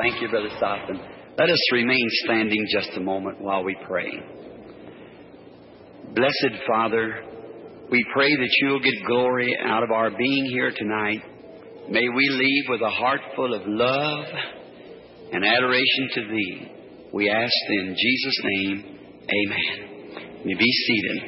Thank you, Brother Stockton. Let us remain standing just a moment while we pray. Blessed Father, we pray that You'll get glory out of our being here tonight. May we leave with a heart full of love and adoration to Thee. We ask in Jesus' name, amen. You be seated.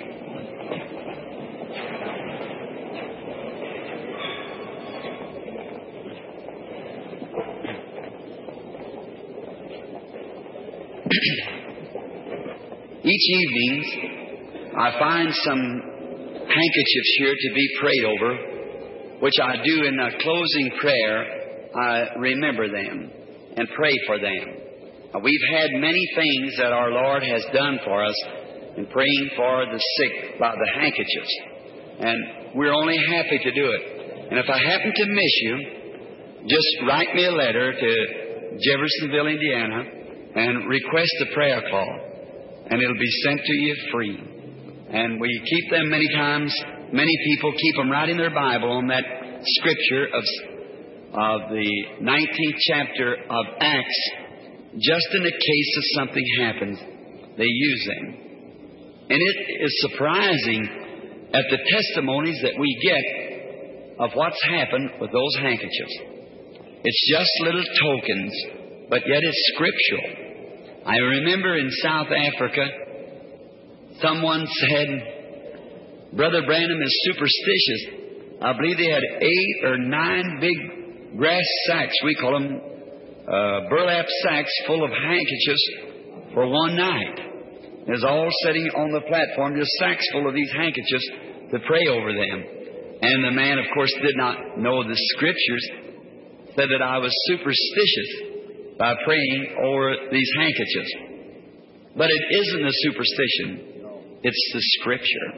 Each evening, I find some handkerchiefs here to be prayed over, which I do in a closing prayer. I remember them and pray for them. We've had many things that our Lord has done for us in praying for the sick by the handkerchiefs. And we're only happy to do it. And if I happen to miss you, just write me a letter to Jeffersonville, Indiana, and request a prayer call. And it'll be sent to you free. And we keep them many times. Many people keep them right in their Bible on that scripture of the 19th chapter of Acts. Just in the case of something happens, they use them. And it is surprising at the testimonies that we get of what's happened with those handkerchiefs. It's just little tokens, but yet it's scriptural. I remember in South Africa, someone said, Brother Branham is superstitious. I believe they had 8 or 9 big grass sacks. We call them burlap sacks full of handkerchiefs for one night. It was all sitting on the platform, just sacks full of these handkerchiefs to pray over them. And the man, of course, did not know the scriptures, said that I was superstitious by praying over these handkerchiefs. But it isn't a superstition. It's the Scripture.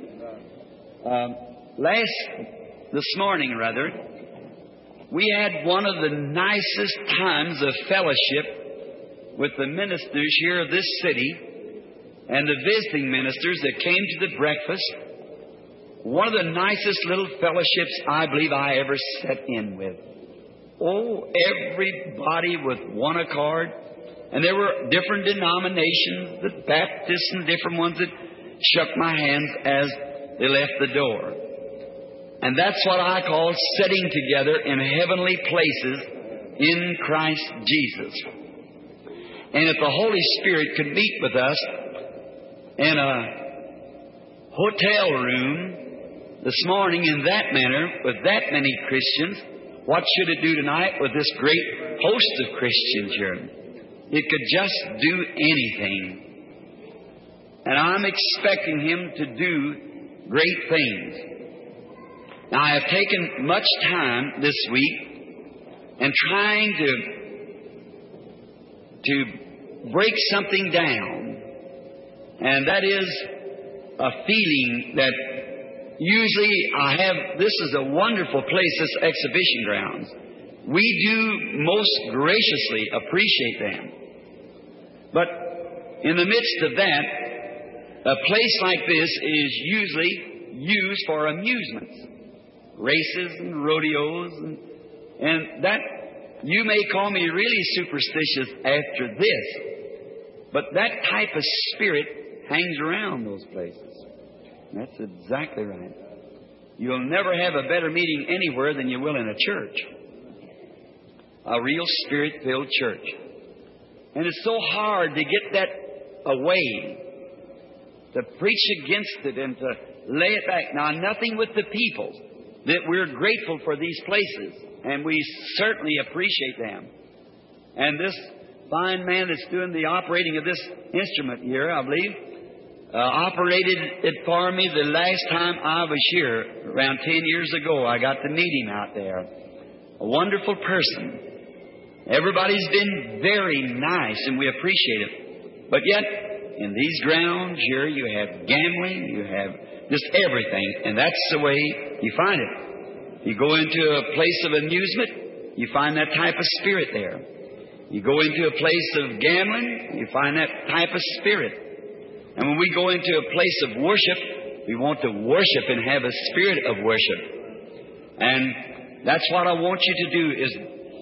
This morning, we had one of the nicest times of fellowship with the ministers here of this city and the visiting ministers that came to the breakfast. One of the nicest little fellowships I believe I ever sat in with. Oh, everybody with one accord. And there were different denominations, the Baptists and different ones that shook my hands as they left the door. And that's what I call sitting together in heavenly places in Christ Jesus. And if the Holy Spirit could meet with us in a hotel room this morning in that manner with that many Christians, what should it do tonight with this great host of Christians here? It could just do anything. And I'm expecting Him to do great things. Now, I have taken much time this week and trying to break something down. And that is a feeling that usually I have. This is a wonderful place, this exhibition grounds. We do most graciously appreciate them. But in the midst of that, a place like this is usually used for amusements. Races and rodeos. And that, you may call me really superstitious after this. But that type of spirit hangs around those places. That's exactly right. You'll never have a better meeting anywhere than you will in a church. A real Spirit-filled church. And it's so hard to get that away, to preach against it and to lay it back. Now, nothing with the people, that we're grateful for these places, and we certainly appreciate them. And this fine man that's doing the operating of this instrument here, I believe, operated it for me the last time I was here, around 10 years ago. I got to meet him out there. A wonderful person. Everybody's been very nice, and we appreciate it. But yet, in these grounds here, you have gambling, you have just everything, and that's the way you find it. You go into a place of amusement, you find that type of spirit there. You go into a place of gambling, you find that type of spirit. And when we go into a place of worship, we want to worship and have a spirit of worship. And that's what I want you to do, is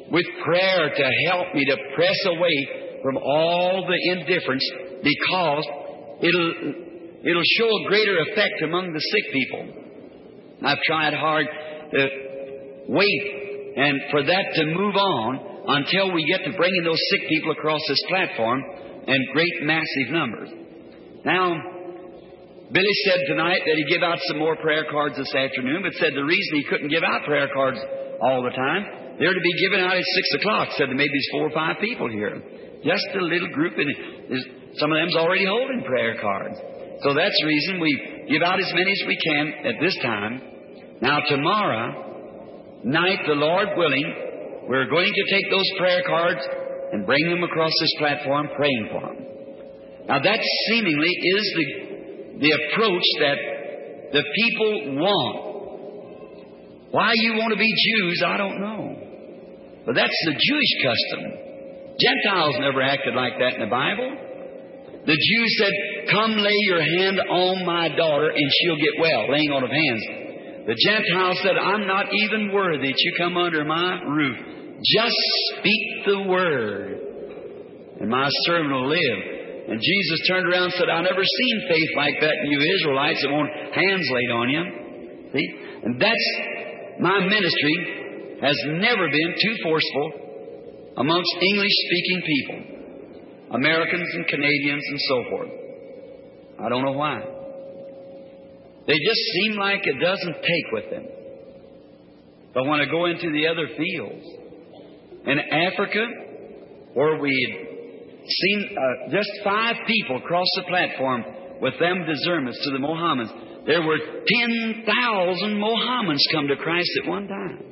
with prayer to help me to press away from all the indifference, because it'll show a greater effect among the sick people. I've tried hard to wait and for that to move on until we get to bringing those sick people across this platform in great massive numbers. Now, Billy said tonight that he give out some more prayer cards this afternoon, but said the reason he couldn't give out prayer cards all the time, they're to be given out at 6 o'clock. Said there may be 4 or 5 people here. Just a little group, and some of them's already holding prayer cards. So that's the reason we give out as many as we can at this time. Now, tomorrow night, the Lord willing, we're going to take those prayer cards and bring them across this platform praying for them. Now, that seemingly is the approach that the people want. Why you want to be Jews, I don't know. But that's the Jewish custom. Gentiles never acted like that in the Bible. The Jews said, "Come lay your hand on my daughter and she'll get well," laying on of hands. The Gentiles said, "I'm not even worthy that you come under my roof. Just speak the word, and my servant will live." And Jesus turned around and said, "I've never seen faith like that in you Israelites that want hands laid on you." See? And that's my ministry has never been too forceful amongst English-speaking people, Americans and Canadians and so forth. I don't know why. They just seem like it doesn't take with them. But when I go into the other fields, in Africa, where we'd seen just 5 people cross the platform with them discernments to the Mohammedans, there were 10,000 Mohammedans come to Christ at one time.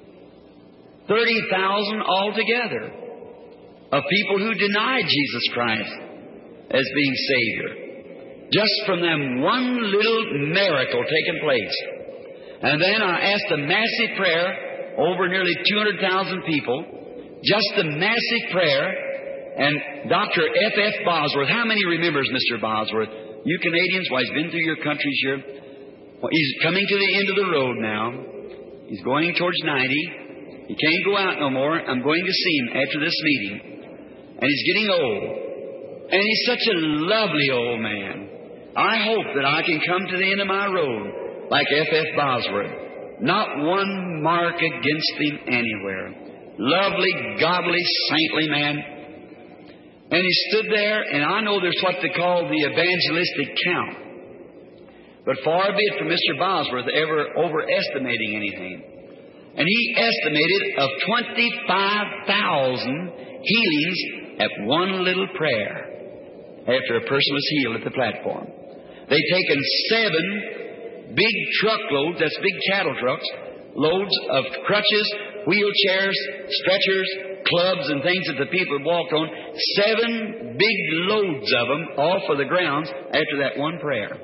30,000 altogether of people who denied Jesus Christ as being Savior. Just from them one little miracle taking place. And then I asked a massive prayer over nearly 200,000 people. Just a massive prayer. And Dr. F.F. Bosworth, how many remembers Mr. Bosworth? You Canadians, well, he's been through your countries here. Well, he's coming to the end of the road now. He's going towards 90. He can't go out no more. I'm going to see him after this meeting. And he's getting old. And he's such a lovely old man. I hope that I can come to the end of my road like F.F. Bosworth. Not one mark against him anywhere. Lovely, godly, saintly man. And he stood there, and I know there's what they call the evangelistic count. But far be it from Mr. Bosworth ever overestimating anything. And he estimated of 25,000 healings at one little prayer after a person was healed at the platform. They'd taken 7 big truckloads, that's big cattle trucks, loads of crutches, wheelchairs, stretchers, clubs and things that the people had walked on, 7 big loads of them off of the grounds after that one prayer.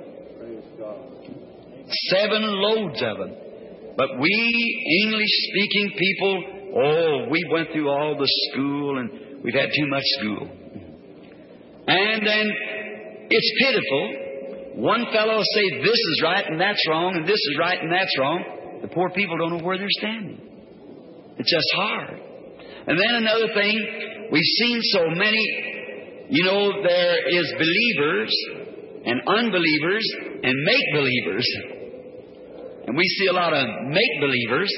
7 loads of them. But we English-speaking people, we went through all the school and we've had too much school. And then it's pitiful. One fellow will say this is right and that's wrong, and this is right and that's wrong. The poor people don't know where they're standing. It's just hard. And then another thing, we've seen so many, there is believers and unbelievers and make-believers. And we see a lot of make-believers.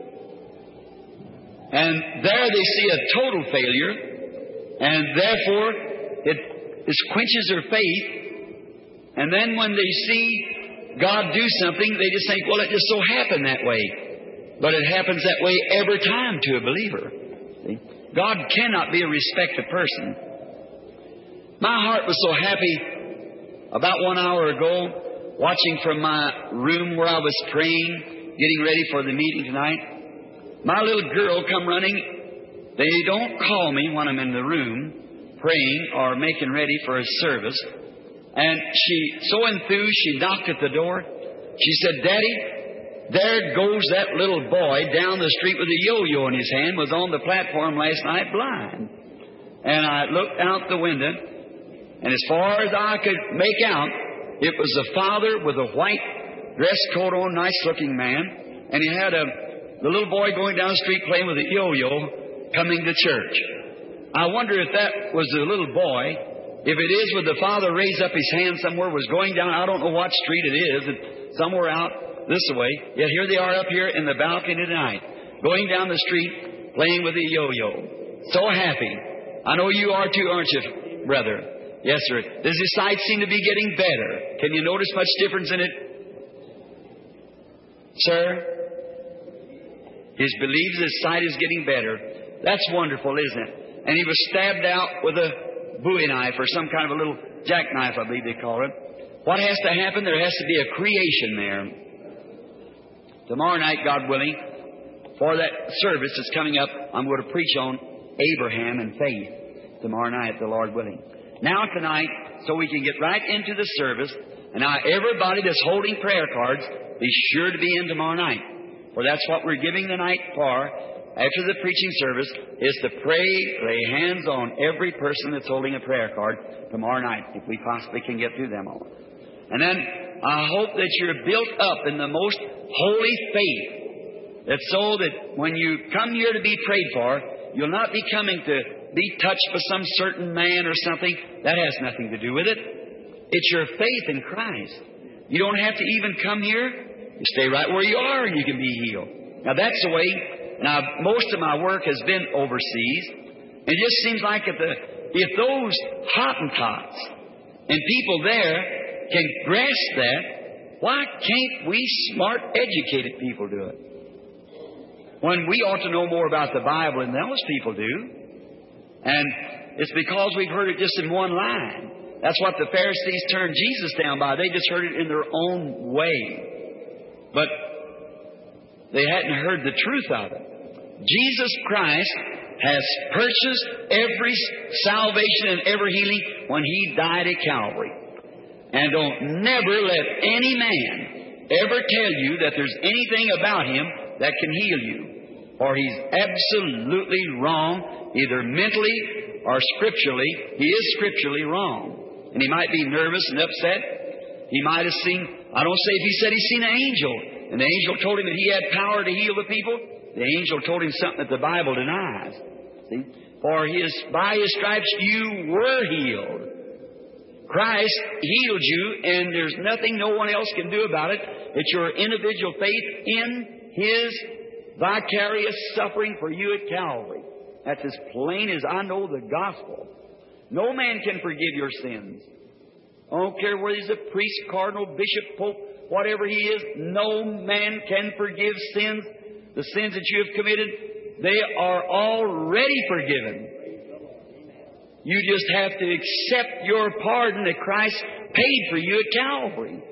And there they see a total failure. And therefore, it quenches their faith. And then when they see God do something, they just think, well, it just so happened that way. But it happens that way every time to a believer. See? God cannot be a respected person. My heart was so happy about 1 hour ago, watching from my room where I was praying, getting ready for the meeting tonight. My little girl come running. They don't call me when I'm in the room praying or making ready for a service. And she, so enthused, she knocked at the door. She said, "Daddy, there goes that little boy down the street with a yo-yo in his hand, was on the platform last night blind." And I looked out the window, and as far as I could make out, it was a father with a white dress coat on, nice-looking man, and he had the little boy going down the street playing with a yo-yo, coming to church. I wonder if that was a little boy. If it is, would the father raise up his hand somewhere, was going down, I don't know what street it is, and somewhere out this way. Yet here they are up here in the balcony tonight, going down the street, playing with a yo-yo. So happy. I know you are too, aren't you, brother? Yes, sir. Does his sight seem to be getting better? Can you notice much difference in it? Sir? He believes his sight is getting better. That's wonderful, isn't it? And he was stabbed out with a bowie knife or some kind of a little jackknife, I believe they call it. What has to happen? There has to be a creation there. Tomorrow night, God willing, for that service that's coming up, I'm going to preach on Abraham and faith tomorrow night, the Lord willing. Now tonight, so we can get right into the service, and now everybody that's holding prayer cards, be sure to be in tomorrow night. For that's what we're giving the night for, after the preaching service, is to pray, lay hands on every person that's holding a prayer card tomorrow night, if we possibly can get through them all. And then I hope that you're built up in the most holy faith, that so that when you come here to be prayed for, you'll not be coming to be touched by some certain man or something. That has nothing to do with it. It's your faith in Christ. You don't have to even come here. You stay right where you are and you can be healed. Now that's the way. Now most of my work has been overseas. It just seems like if those Hottentots and people there can grasp that, why can't we smart, educated people do it? When we ought to know more about the Bible than those people do. And it's because we've heard it just in one line. That's what the Pharisees turned Jesus down by. They just heard it in their own way. But they hadn't heard the truth of it. Jesus Christ has purchased every salvation and every healing when He died at Calvary. And don't never let any man ever tell you that there's anything about Him that can heal you. For he's absolutely wrong, either mentally or scripturally. He is scripturally wrong. And he might be nervous and upset. He might have seen, I don't say if he said he's seen an angel, and the angel told him that he had power to heal the people. The angel told him something that the Bible denies. See? For by His stripes you were healed. Christ healed you, and there's nothing no one else can do about it. It's your individual faith in His vicarious suffering for you at Calvary. That's as plain as I know the gospel. No man can forgive your sins. I don't care whether he's a priest, cardinal, bishop, pope, whatever he is. No man can forgive sins. The sins that you have committed, they are already forgiven. You just have to accept your pardon that Christ paid for you at Calvary.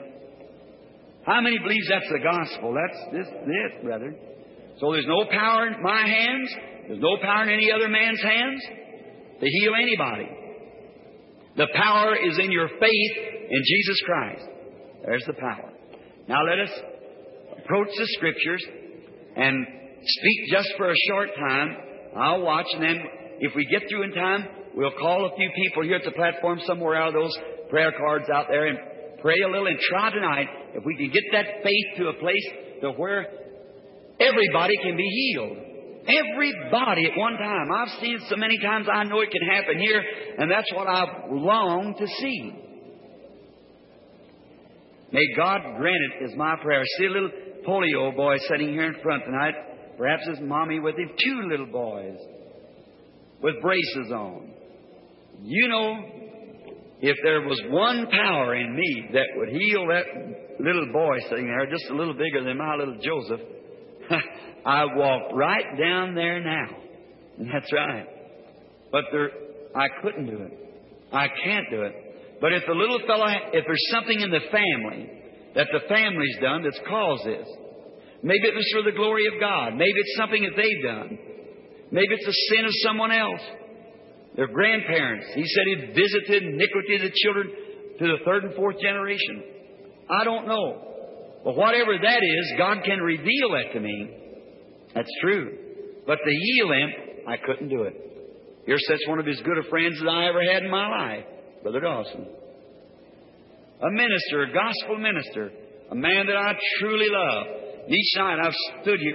How many believes that's the gospel? That's it, brother. So there's no power in my hands. There's no power in any other man's hands to heal anybody. The power is in your faith in Jesus Christ. There's the power. Now let us approach the Scriptures and speak just for a short time. I'll watch, and then if we get through in time, we'll call a few people here at the platform somewhere out of those prayer cards out there and pray a little and try tonight if we can get that faith to a place to where everybody can be healed. Everybody at one time. I've seen it so many times I know it can happen here, and that's what I long to see. May God grant it is my prayer. See a little polio boy sitting here in front tonight. Perhaps his mommy with him. 2 little boys with braces on. You know, if there was one power in me that would heal that little boy sitting there, just a little bigger than my little Joseph, I walk right down there now. That's right. But I couldn't do it. I can't do it. But if the little fellow, if there's something in the family that the family's done that's caused this, maybe it was for the glory of God. Maybe it's something that they've done. Maybe it's a sin of someone else. Their grandparents. He said He visited iniquity of the children to the 3rd and 4th generation. I don't know. But whatever that is, God can reveal that to me. That's true. But to heal him, I couldn't do it. Here sits one of as good a friends as I ever had in my life, Brother Dawson. A minister, a gospel minister, a man that I truly love. Each night I've stood here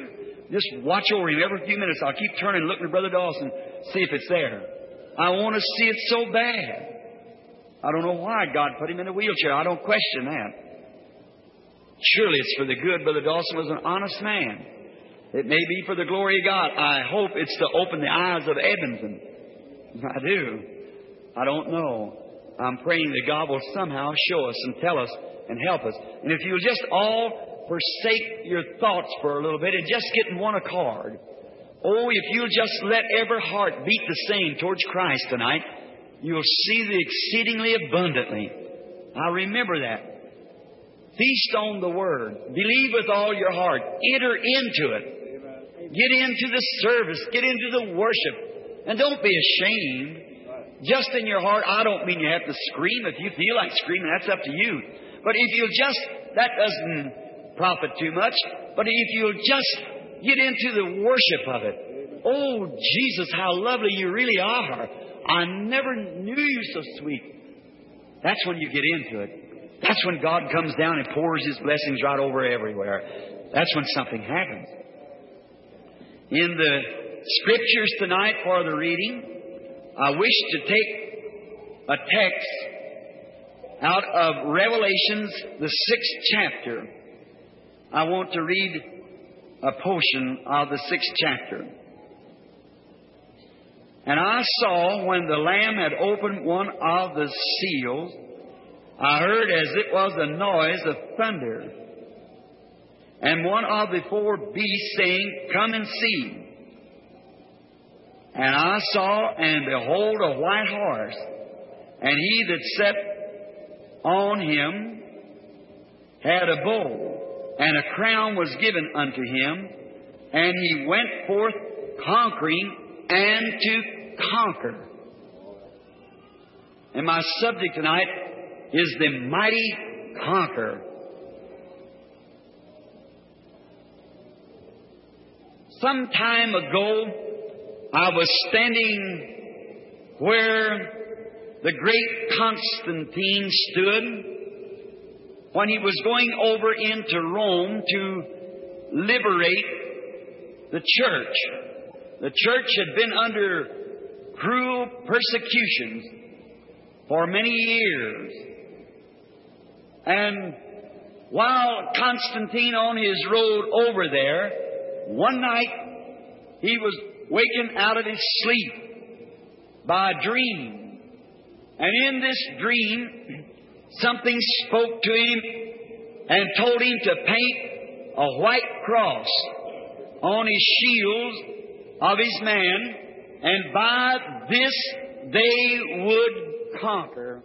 just watch over him every few minutes. I'll keep turning and looking at Brother Dawson, see if it's there. I want to see it so bad. I don't know why God put him in a wheelchair. I don't question that. Surely it's for the good. Brother Dawson was an honest man. It may be for the glory of God. I hope it's to open the eyes of Evanston. I do. I don't know. I'm praying that God will somehow show us and tell us and help us. And if you'll just all forsake your thoughts for a little bit and just get in one accord. Oh, if you'll just let every heart beat the same towards Christ tonight, you'll see the exceedingly abundantly. I remember that. Feast on the Word. Believe with all your heart. Enter into it. Get into the service. Get into the worship. And don't be ashamed. Just in your heart, I don't mean you have to scream. If you feel like screaming, that's up to you. But if you'll just, that doesn't profit too much. But if you'll just get into the worship of it. Oh, Jesus, how lovely you really are. I never knew you so sweet. That's when you get into it. That's when God comes down and pours His blessings right over everywhere. That's when something happens. In the Scriptures tonight for the reading, I wish to take a text out of Revelations, the 6th chapter. I want to read a portion of the 6th chapter. And I saw when the Lamb had opened one of the seals, I heard as it was a noise of thunder, and one of the four beasts saying, Come and see. And I saw, and behold, a white horse, and he that sat on him had a bow, and a crown was given unto him, and he went forth conquering and to conquer. And my subject tonight is the mighty conqueror. Some time ago, I was standing where the great Constantine stood when he was going over into Rome to liberate the church. The church had been under cruel persecutions for many years. And while Constantine on his road over there, one night he was waken out of his sleep by a dream. And in this dream, something spoke to him and told him to paint a white cross on his shields of his man, and by this they would conquer.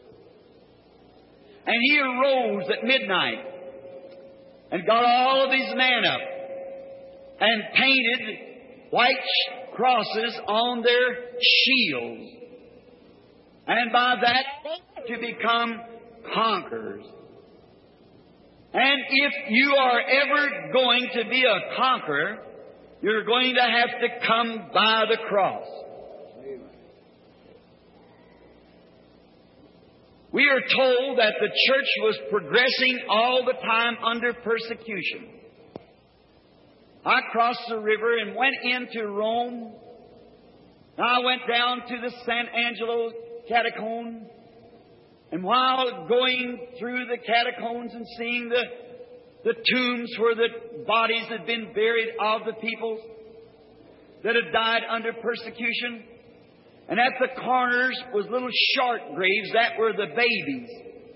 And he arose at midnight and got all of his men up and painted white crosses on their shields. And by that to become conquerors. And if you are ever going to be a conqueror, you're going to have to come by the cross. We are told that the church was progressing all the time under persecution. I crossed the river and went into Rome. I went down to the San Angelo catacomb. And while going through the catacombs and seeing the tombs where the bodies had been buried of the people that had died under persecution, and at the corners was little short graves, that were the babies.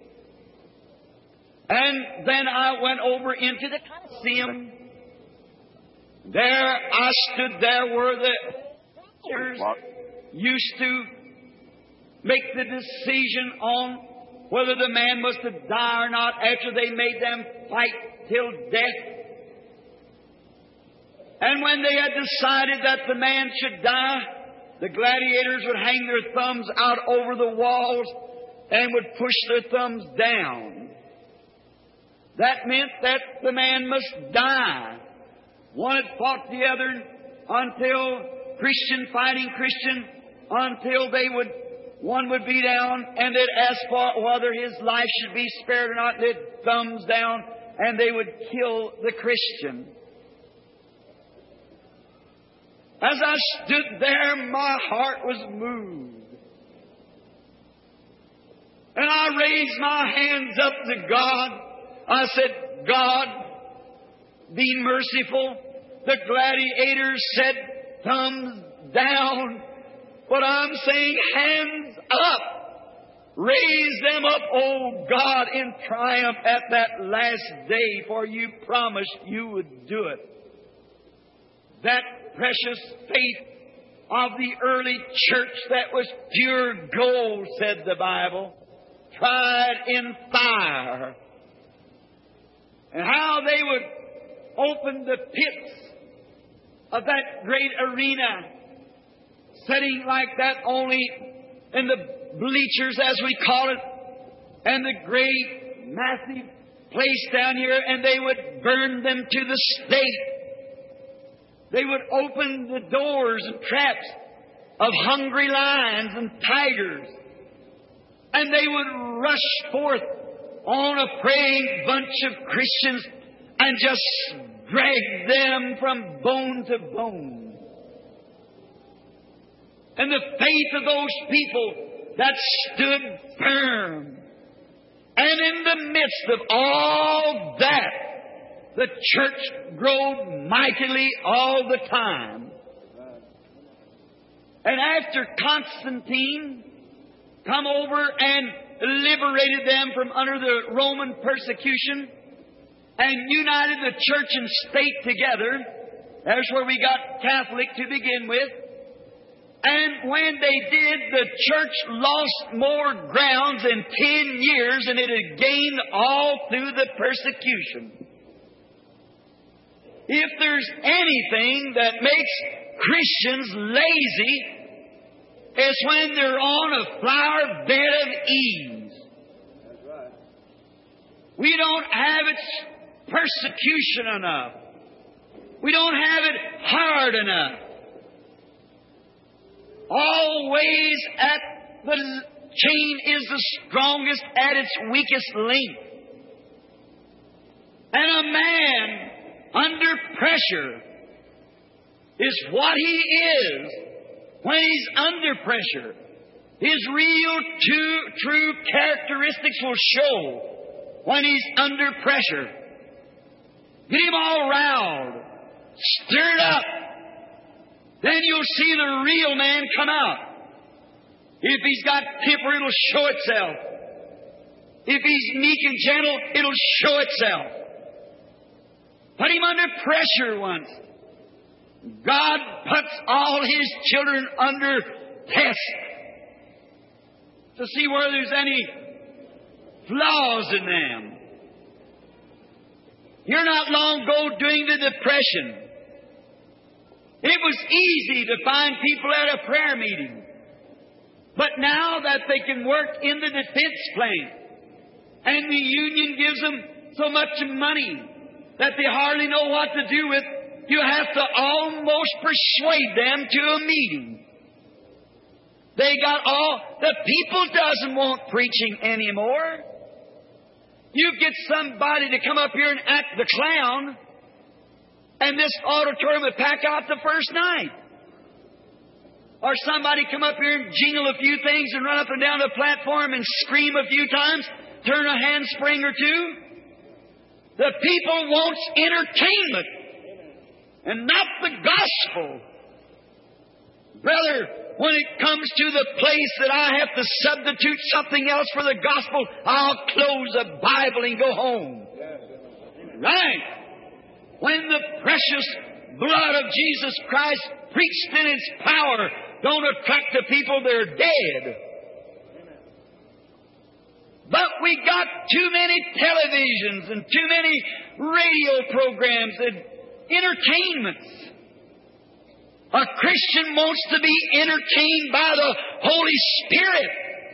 And then I went over into the Colosseum. There I stood there where the preachers used to make the decision on whether the man was to die or not after they made them fight till death. And when they had decided that the man should die, the gladiators would hang their thumbs out over the walls and would push their thumbs down. That meant that the man must die. One had fought the other until Christian fighting Christian, until one would be down and they'd ask for whether his life should be spared or not. They'd thumbs down and they would kill the Christian. As I stood there, my heart was moved. And I raised my hands up to God. I said, God, be merciful. The gladiators said, thumbs down. But I'm saying, hands up. Raise them up, oh God, in triumph at that last day, for you promised you would do it. That precious faith of the early church that was pure gold, said the Bible, tried in fire. And how they would open the pits of that great arena, sitting like that only in the bleachers, as we call it, and the great massive place down here, and they would burn them to the stake. They would open the doors and traps of hungry lions and tigers, and they would rush forth on a praying bunch of Christians and just drag them from bone to bone. And the faith of those people that stood firm. And in the midst of all that, the church growed mightily all the time. And after Constantine come over and liberated them from under the Roman persecution and united the church and state together, there's where we got Catholic to begin with. And when they did, the church lost more grounds in 10 years than it had gained all through the persecution. If there's anything that makes Christians lazy, it's when they're on a flower bed of ease. That's right. We don't have its persecution enough. We don't have it hard enough. Always at the chain is the strongest at its weakest link. And a man under pressure is what he is when he's under pressure. His real, true characteristics will show when he's under pressure. Get him all riled, stirred up. Then you'll see the real man come out. If he's got temper, it'll show itself. If he's meek and gentle, it'll show itself. Put him under pressure once. God puts all His children under test to see whether there's any flaws in them. You're not long ago doing the depression. It was easy to find people at a prayer meeting. But now that they can work in the defense plant, and the union gives them so much money that they hardly know what to do with, you have to almost persuade them to a meeting. They got the people doesn't want preaching anymore. You get somebody to come up here and act the clown, and this auditorium would pack out the first night. Or somebody come up here and jingle a few things and run up and down the platform and scream a few times, turn a handspring or two. The people wants entertainment and not the gospel. Brother, when it comes to the place that I have to substitute something else for the gospel, I'll close the Bible and go home. Right. When the precious blood of Jesus Christ preached in its power don't attract the people, they're dead. But we got too many televisions and too many radio programs and entertainments. A Christian wants to be entertained by the Holy Spirit.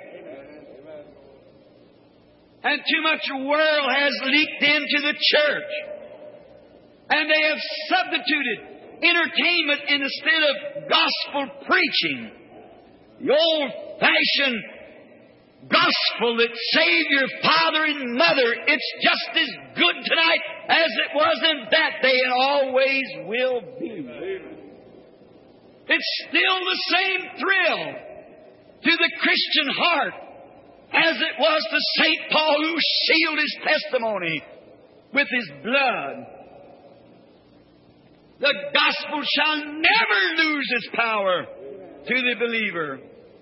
And too much world has leaked into the church. And they have substituted entertainment instead of gospel preaching. The old-fashioned gospel that saved your father and mother, it's just as good tonight as it was in that day and always will be. It's still the same thrill to the Christian heart as it was to St. Paul, who sealed his testimony with his blood. The gospel shall never lose its power to the believer.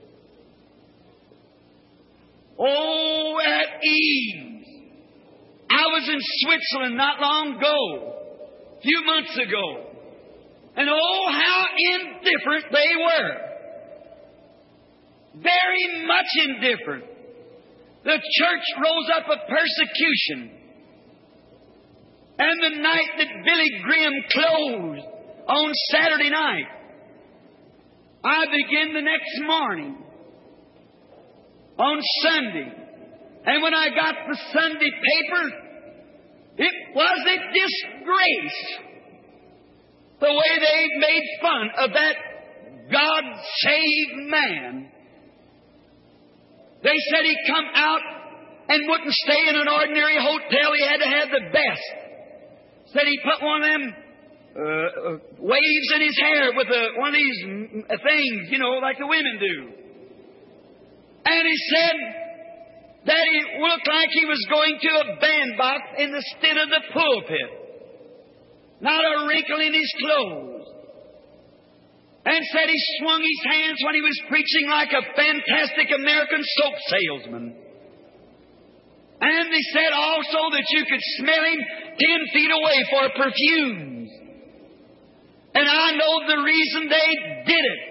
Oh, at ease. I was in Switzerland not long ago, a few months ago. And oh, how indifferent they were. Very much indifferent. The church rose up a persecution. And the night that Billy Graham closed on Saturday night, I began the next morning on Sunday. And when I got the Sunday paper, it was a disgrace the way they made fun of that God-saved man. They said he'd come out and wouldn't stay in an ordinary hotel. He had to have the best. Said he put one of them waves in his hair with one of these things, you know, like the women do. And he said that he looked like he was going to a bandbox instead of the pulpit. Not a wrinkle in his clothes. And said he swung his hands when he was preaching like a fantastic American soap salesman. And they said also that you could smell him 10 feet away for perfumes. And I know the reason they did it.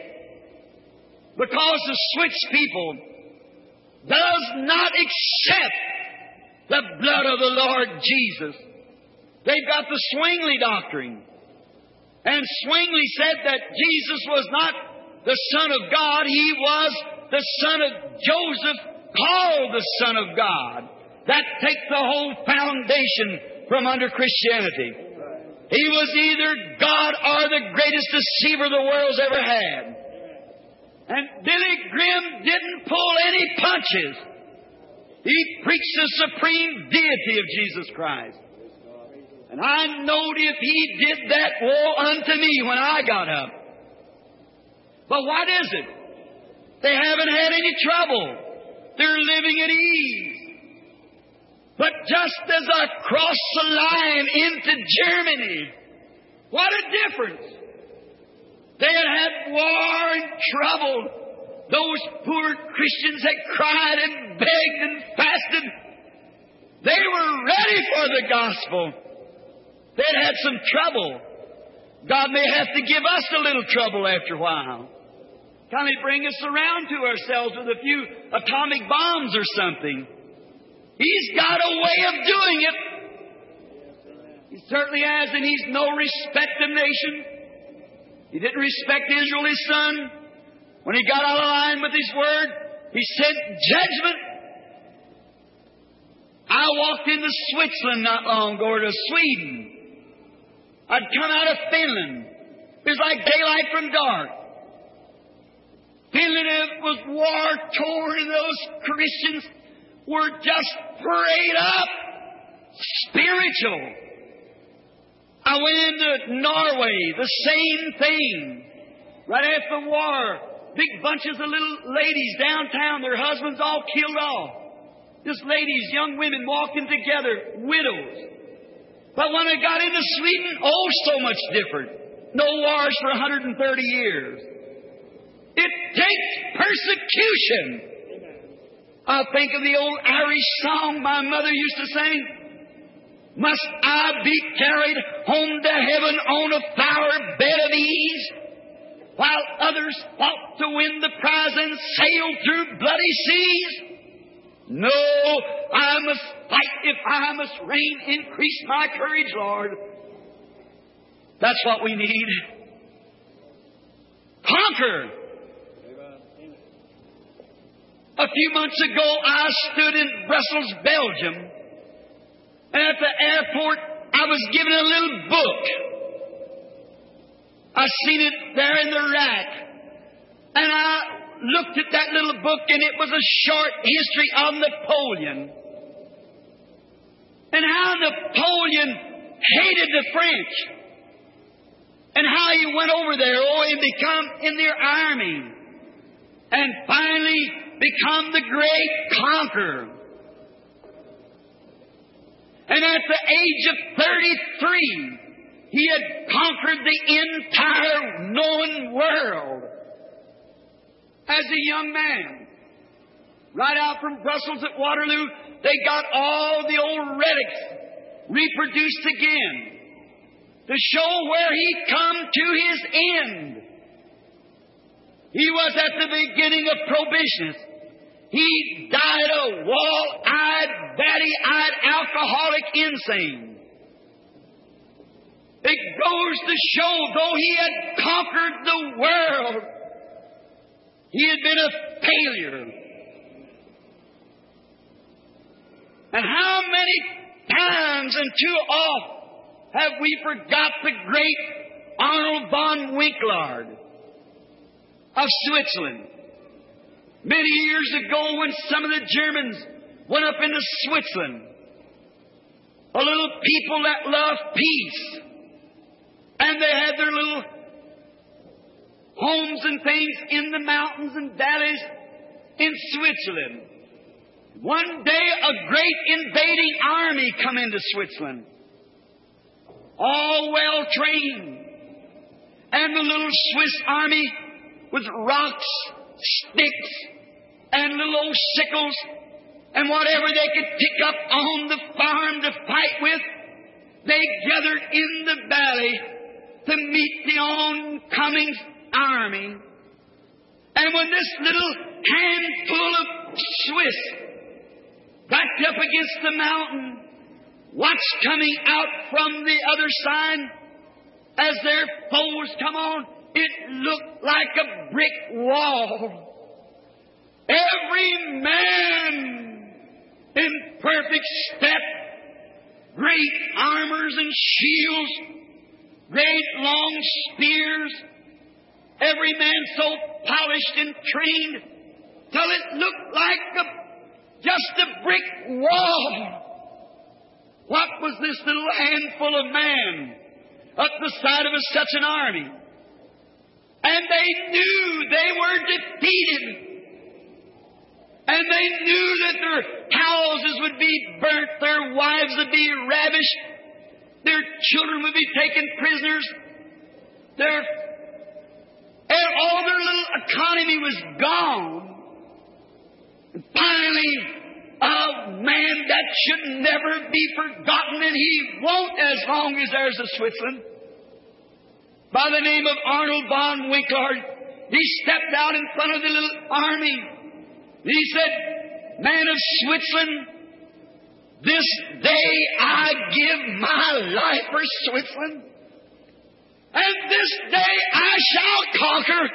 Because the Swiss people does not accept the blood of the Lord Jesus. They've got the Zwingli doctrine. And Zwingli said that Jesus was not the Son of God. He was the son of Joseph, called the Son of God. That takes the whole foundation from under Christianity. He was either God or the greatest deceiver the world's ever had. And Billy Graham didn't pull any punches. He preached the supreme deity of Jesus Christ. And I knowed if he did that, woe unto me when I got up. But what is it? They haven't had any trouble. They're living at ease. But just as I crossed the line into Germany, what a difference! They had war and trouble. Those poor Christians that cried and begged and fasted, they were ready for the gospel. They'd had some trouble. God may have to give us a little trouble after a while. Kind of bring us around to ourselves with a few atomic bombs or something. He's got a way of doing it. He certainly has, and He's no respect of nation. He didn't respect Israel, His son. When he got out of line with His word, He sent judgment. I walked into Switzerland not long ago, or to Sweden. I'd come out of Finland. It was like daylight from dark. Finland was war-torn, and those Christians were just prayed up, spiritual. I went into Norway, the same thing. Right after the war, big bunches of little ladies downtown, their husbands all killed off. Just ladies, young women walking together, widows. But when I got into Sweden, oh, so much different. No wars for 130 years. It takes persecution. I think of the old Irish song my mother used to sing. Must I be carried home to heaven on a flower bed of ease, while others fought to win the prize and sailed through bloody seas? No, I must fight if I must reign. Increase my courage, Lord. That's what we need. Conquer. A few months ago, I stood in Brussels, Belgium, and at the airport, I was given a little book. I seen it there in the rack, and I looked at that little book, and it was a short history of Napoleon, and how Napoleon hated the French. and how he went over there, and become in their army, and finally become the great conqueror. And at the age of 33, he had conquered the entire known world as a young man. Right out from Brussels at Waterloo, they got all the old relics reproduced again to show where he'd come to his end. He was at the beginning of prohibition. He died a wall-eyed, batty-eyed, alcoholic insane. It goes to show, though he had conquered the world, he had been a failure. And how many times and too oft have we forgot the great Arnold von Winkelried of Switzerland? Many years ago, when some of the Germans went up into Switzerland, a little people that loved peace, and they had their little homes and things in the mountains and valleys in Switzerland. One day, a great invading army come into Switzerland, all well trained, and the little Swiss army with rocks, sticks, and little old sickles, and whatever they could pick up on the farm to fight with, they gathered in the valley to meet the oncoming army. And when this little handful of Swiss backed up against the mountain, what's coming out from the other side as their foes come on? It looked like a brick wall. Every man in perfect step, great armors and shields, great long spears, every man so polished and trained till it looked like just a brick wall. What was this little handful of men up the side of such an army? And they knew they were defeated. And they knew that their houses would be burnt, their wives would be ravished, their children would be taken prisoners, and all their little economy was gone. And finally, a man that should never be forgotten, and he won't as long as there's a Switzerland, by the name of Arnold von Winkelried, he stepped out in front of the little army. He said, "Man of Switzerland, this day I give my life for Switzerland, and this day I shall conquer."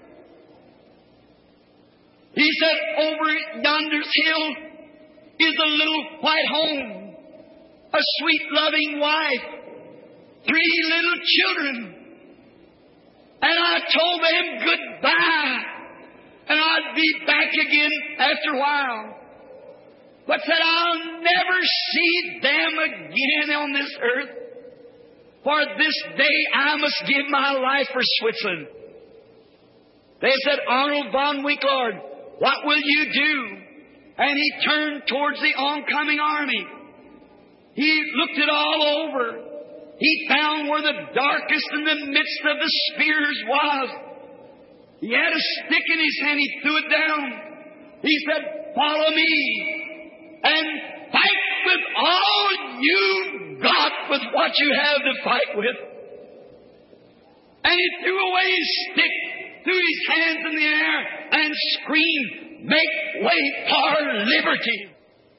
He said, "Over yonder's hill is a little white home, a sweet loving wife, 3 little children. And I told them goodbye, and I'd be back again after a while. But said, I'll never see them again on this earth. For this day I must give my life for Switzerland." They said, "Arnold von Winkelried, what will you do?" And he turned towards the oncoming army. He looked it all over. He found where the darkest in the midst of the spears was. He had a stick in his hand. He threw it down. He said, "Follow me and fight with all you've got with what you have to fight with." And he threw away his stick, threw his hands in the air, and screamed, "Make way for liberty!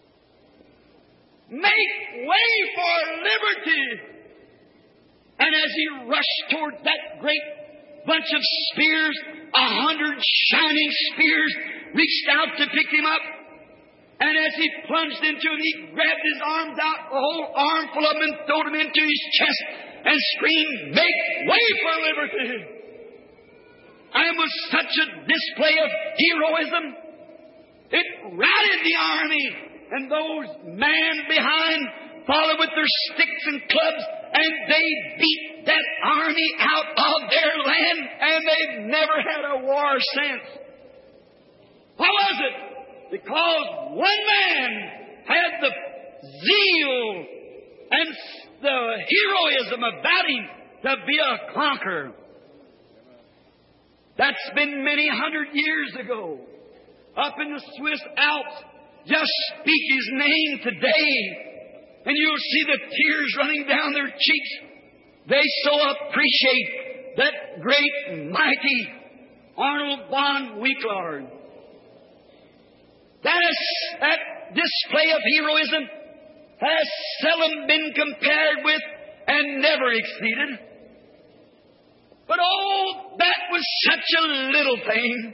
Make way for liberty!" And as he rushed toward that great bunch of spears, 100 shining spears reached out to pick him up. And as he plunged into it, he grabbed his arms out, a whole armful of them, and threw them into his chest and screamed, "Make way for liberty!" And with such a display of heroism, it rallied the army, and those men behind followed with their sticks and clubs, and they beat that army out of their land, and they've never had a war since. Why was it? Because one man had the zeal and the heroism about him to be a conqueror. That's been many hundred years ago. Up in the Swiss Alps, just speak His name today, and you'll see the tears running down their cheeks. They so appreciate that great, mighty Arnold von Winklard. That display of heroism has seldom been compared with and never exceeded. But oh, that was such a little thing.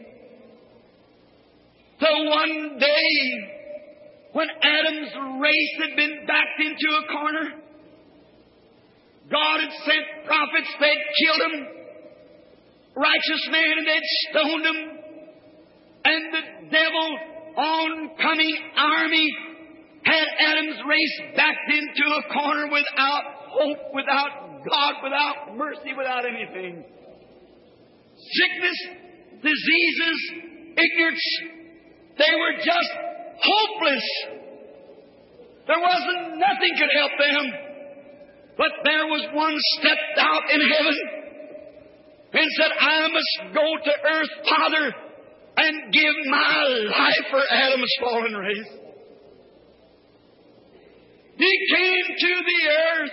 So one day, when Adam's race had been backed into a corner, God had sent prophets, they'd killed him, righteous man, and they'd stoned him, and the devil, oncoming army, had Adam's race backed into a corner without hope, without God, without mercy, without anything. Sickness, diseases, ignorance, they were just hopeless. There wasn't nothing could help them. But there was one stepped out in heaven and said, I must go to earth, Father, and give my life for Adam's fallen race. He came to the earth,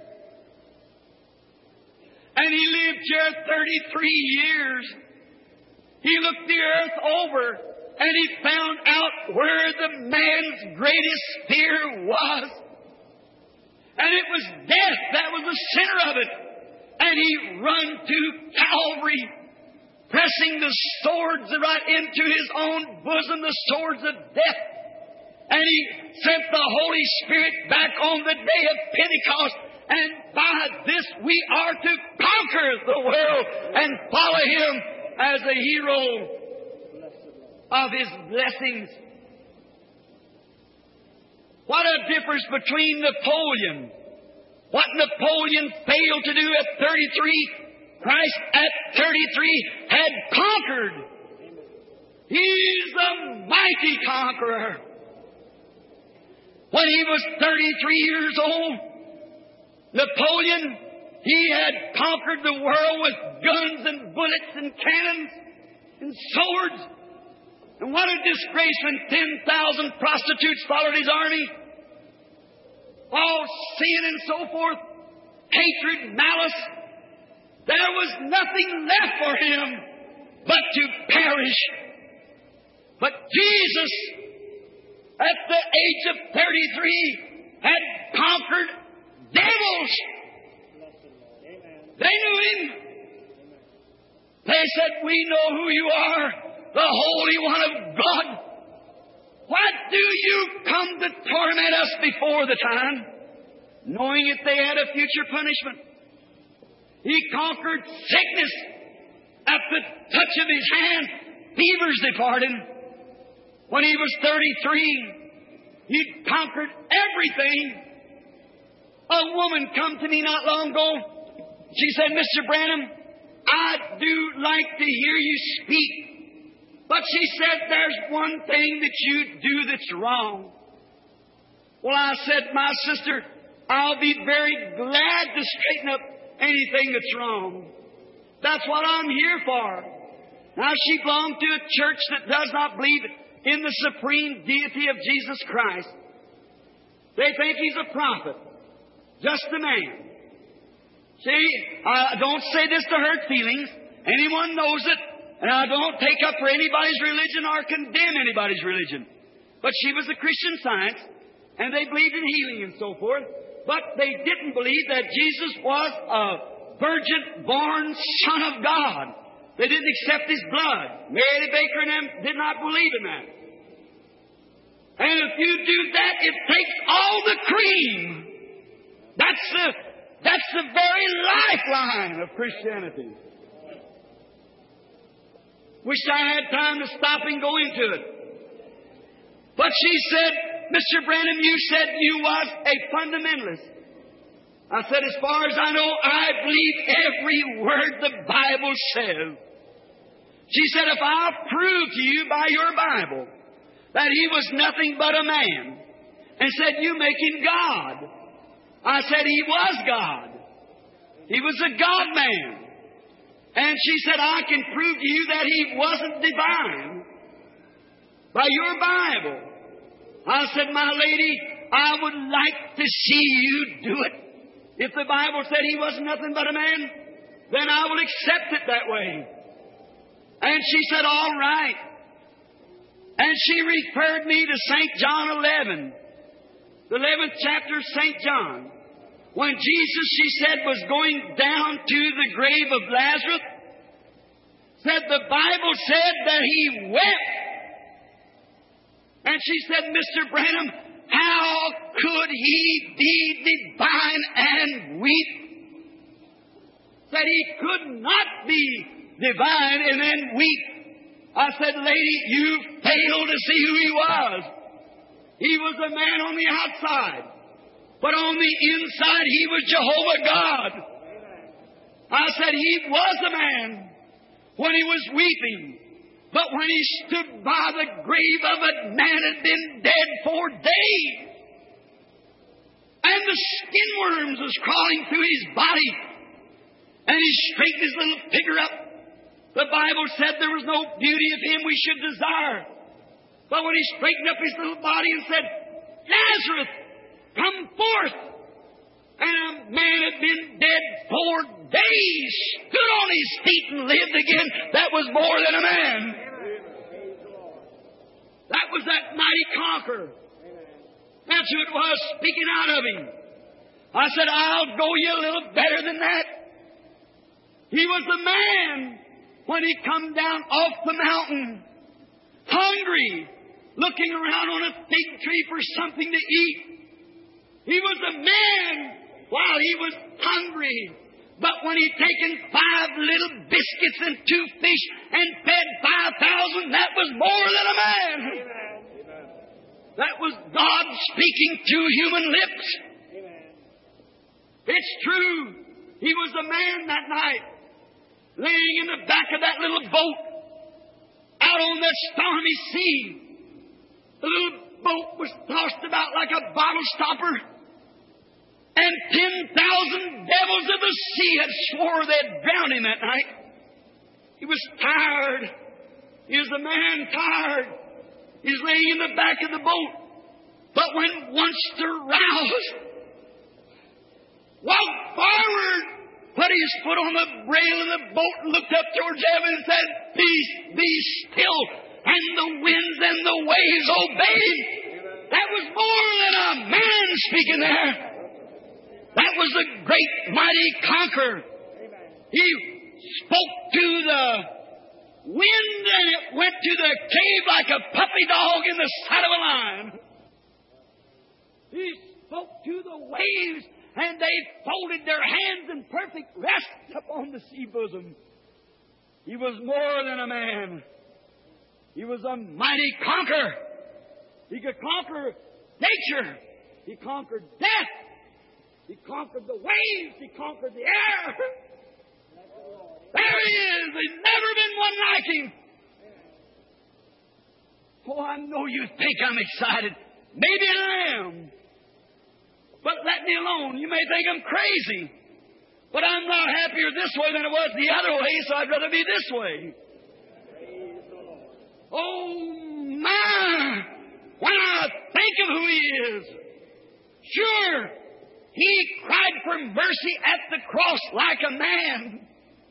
and He lived here 33 years. He looked the earth over, and He found out where the man's greatest fear was. And it was death that was the center of it. And He run to Calvary, pressing the swords right into His own bosom, the swords of death. And He sent the Holy Spirit back on the day of Pentecost. And by this we are to conquer the world and follow Him as a hero of His blessings. What a difference between Napoleon. What Napoleon failed to do at 33, Christ at 33 had conquered. He's a mighty conqueror. When he was 33 years old, Napoleon, he had conquered the world with guns and bullets and cannons and swords. And what a disgrace when 10,000 prostitutes followed his army. All sin and so forth, hatred, malice. There was nothing left for him but to perish. But Jesus, at the age of 33, had conquered devils. They knew Him. They said, we know who you are, the Holy One of God. Why do you come to torment us before the time, knowing that they had a future punishment? He conquered sickness at the touch of His hand. Fevers departed. When He was 33, He conquered everything. A woman come to me not long ago. She said, Mr. Branham, I do like to hear you speak. But she said, there's one thing that you do that's wrong. Well, I said, my sister, I'll be very glad to straighten up anything that's wrong. That's what I'm here for. Now, she belonged to a church that does not believe in the supreme deity of Jesus Christ. They think He's a prophet, just a man. See, I don't say this to hurt feelings. Anyone knows it. And I don't take up for anybody's religion or condemn anybody's religion. But she was a Christian Science, and they believed in healing and so forth. But they didn't believe that Jesus was a virgin-born Son of God. They didn't accept His blood. Mary Baker and them did not believe in that. And if you do that, it takes all the cream. That's the very lifeline of Christianity. Wish I had time to stop and go into it. But she said, Mr. Branham, you said you was a fundamentalist. I said, as far as I know, I believe every word the Bible says. She said, if I'll prove to you by your Bible that He was nothing but a man, and said, you make Him God. I said, He was God. He was a God-man. And she said, I can prove to you that He wasn't divine by your Bible. I said, my lady, I would like to see you do it. If the Bible said He was nothing but a man, then I will accept it that way. And she said, all right. And she referred me to St. John 11, the 11th chapter of St. John. When Jesus, she said, was going down to the grave of Lazarus, said the Bible said that He wept. And she said, Mr. Branham, how could He be divine and weep? Said He could not be divine and then weep. I said, lady, you fail to see who He was. He was a man on the outside, but on the inside He was Jehovah God. I said, He was a man when He was weeping, but when He stood by the grave of a man that had been dead 4 days, and the skin worms was crawling through His body, and He straightened His little figure up. The Bible said there was no beauty of Him we should desire. But when He straightened up His little body and said, Lazarus, come forth! And a man had been dead 4 days, stood on his feet and lived again. That was more than a man. That was that mighty conqueror. That's who it was speaking out of Him. I said, I'll go you a little better than that. He was the man when He come down off the mountain, hungry, looking around on a fig tree for something to eat. He was a man while He was hungry. But when He'd taken 5 little biscuits and 2 fish and fed 5,000, that was more than a man. Amen. That was God speaking through human lips. Amen. It's true. He was a man that night, laying in the back of that little boat, out on that stormy sea. The little boat was tossed about like a bottle stopper, and 10,000 devils of the sea had swore they'd drown him that night. He was tired. He was a man tired. He's laying in the back of the boat. But when once aroused, walked forward, put his foot on the rail of the boat and looked up towards heaven and said, Peace, be still. And the winds and the waves obeyed. That was more than a man speaking there. That was the great, mighty conqueror. He spoke to the wind and it went to the cave like a puppy dog in the side of a lion. He spoke to the waves and they folded their hands in perfect rest upon the sea bosom. He was more than a man. He was a mighty conqueror. He could conquer nature. He conquered death. He conquered the waves. He conquered the air. There He is. There's never been one like Him. Oh, I know you think I'm excited. Maybe I am. But let me alone. You may think I'm crazy. But I'm not happier this way than I was the other way, so I'd rather be this way. Oh, my! When I think of who He is, sure, He cried for mercy at the cross like a man.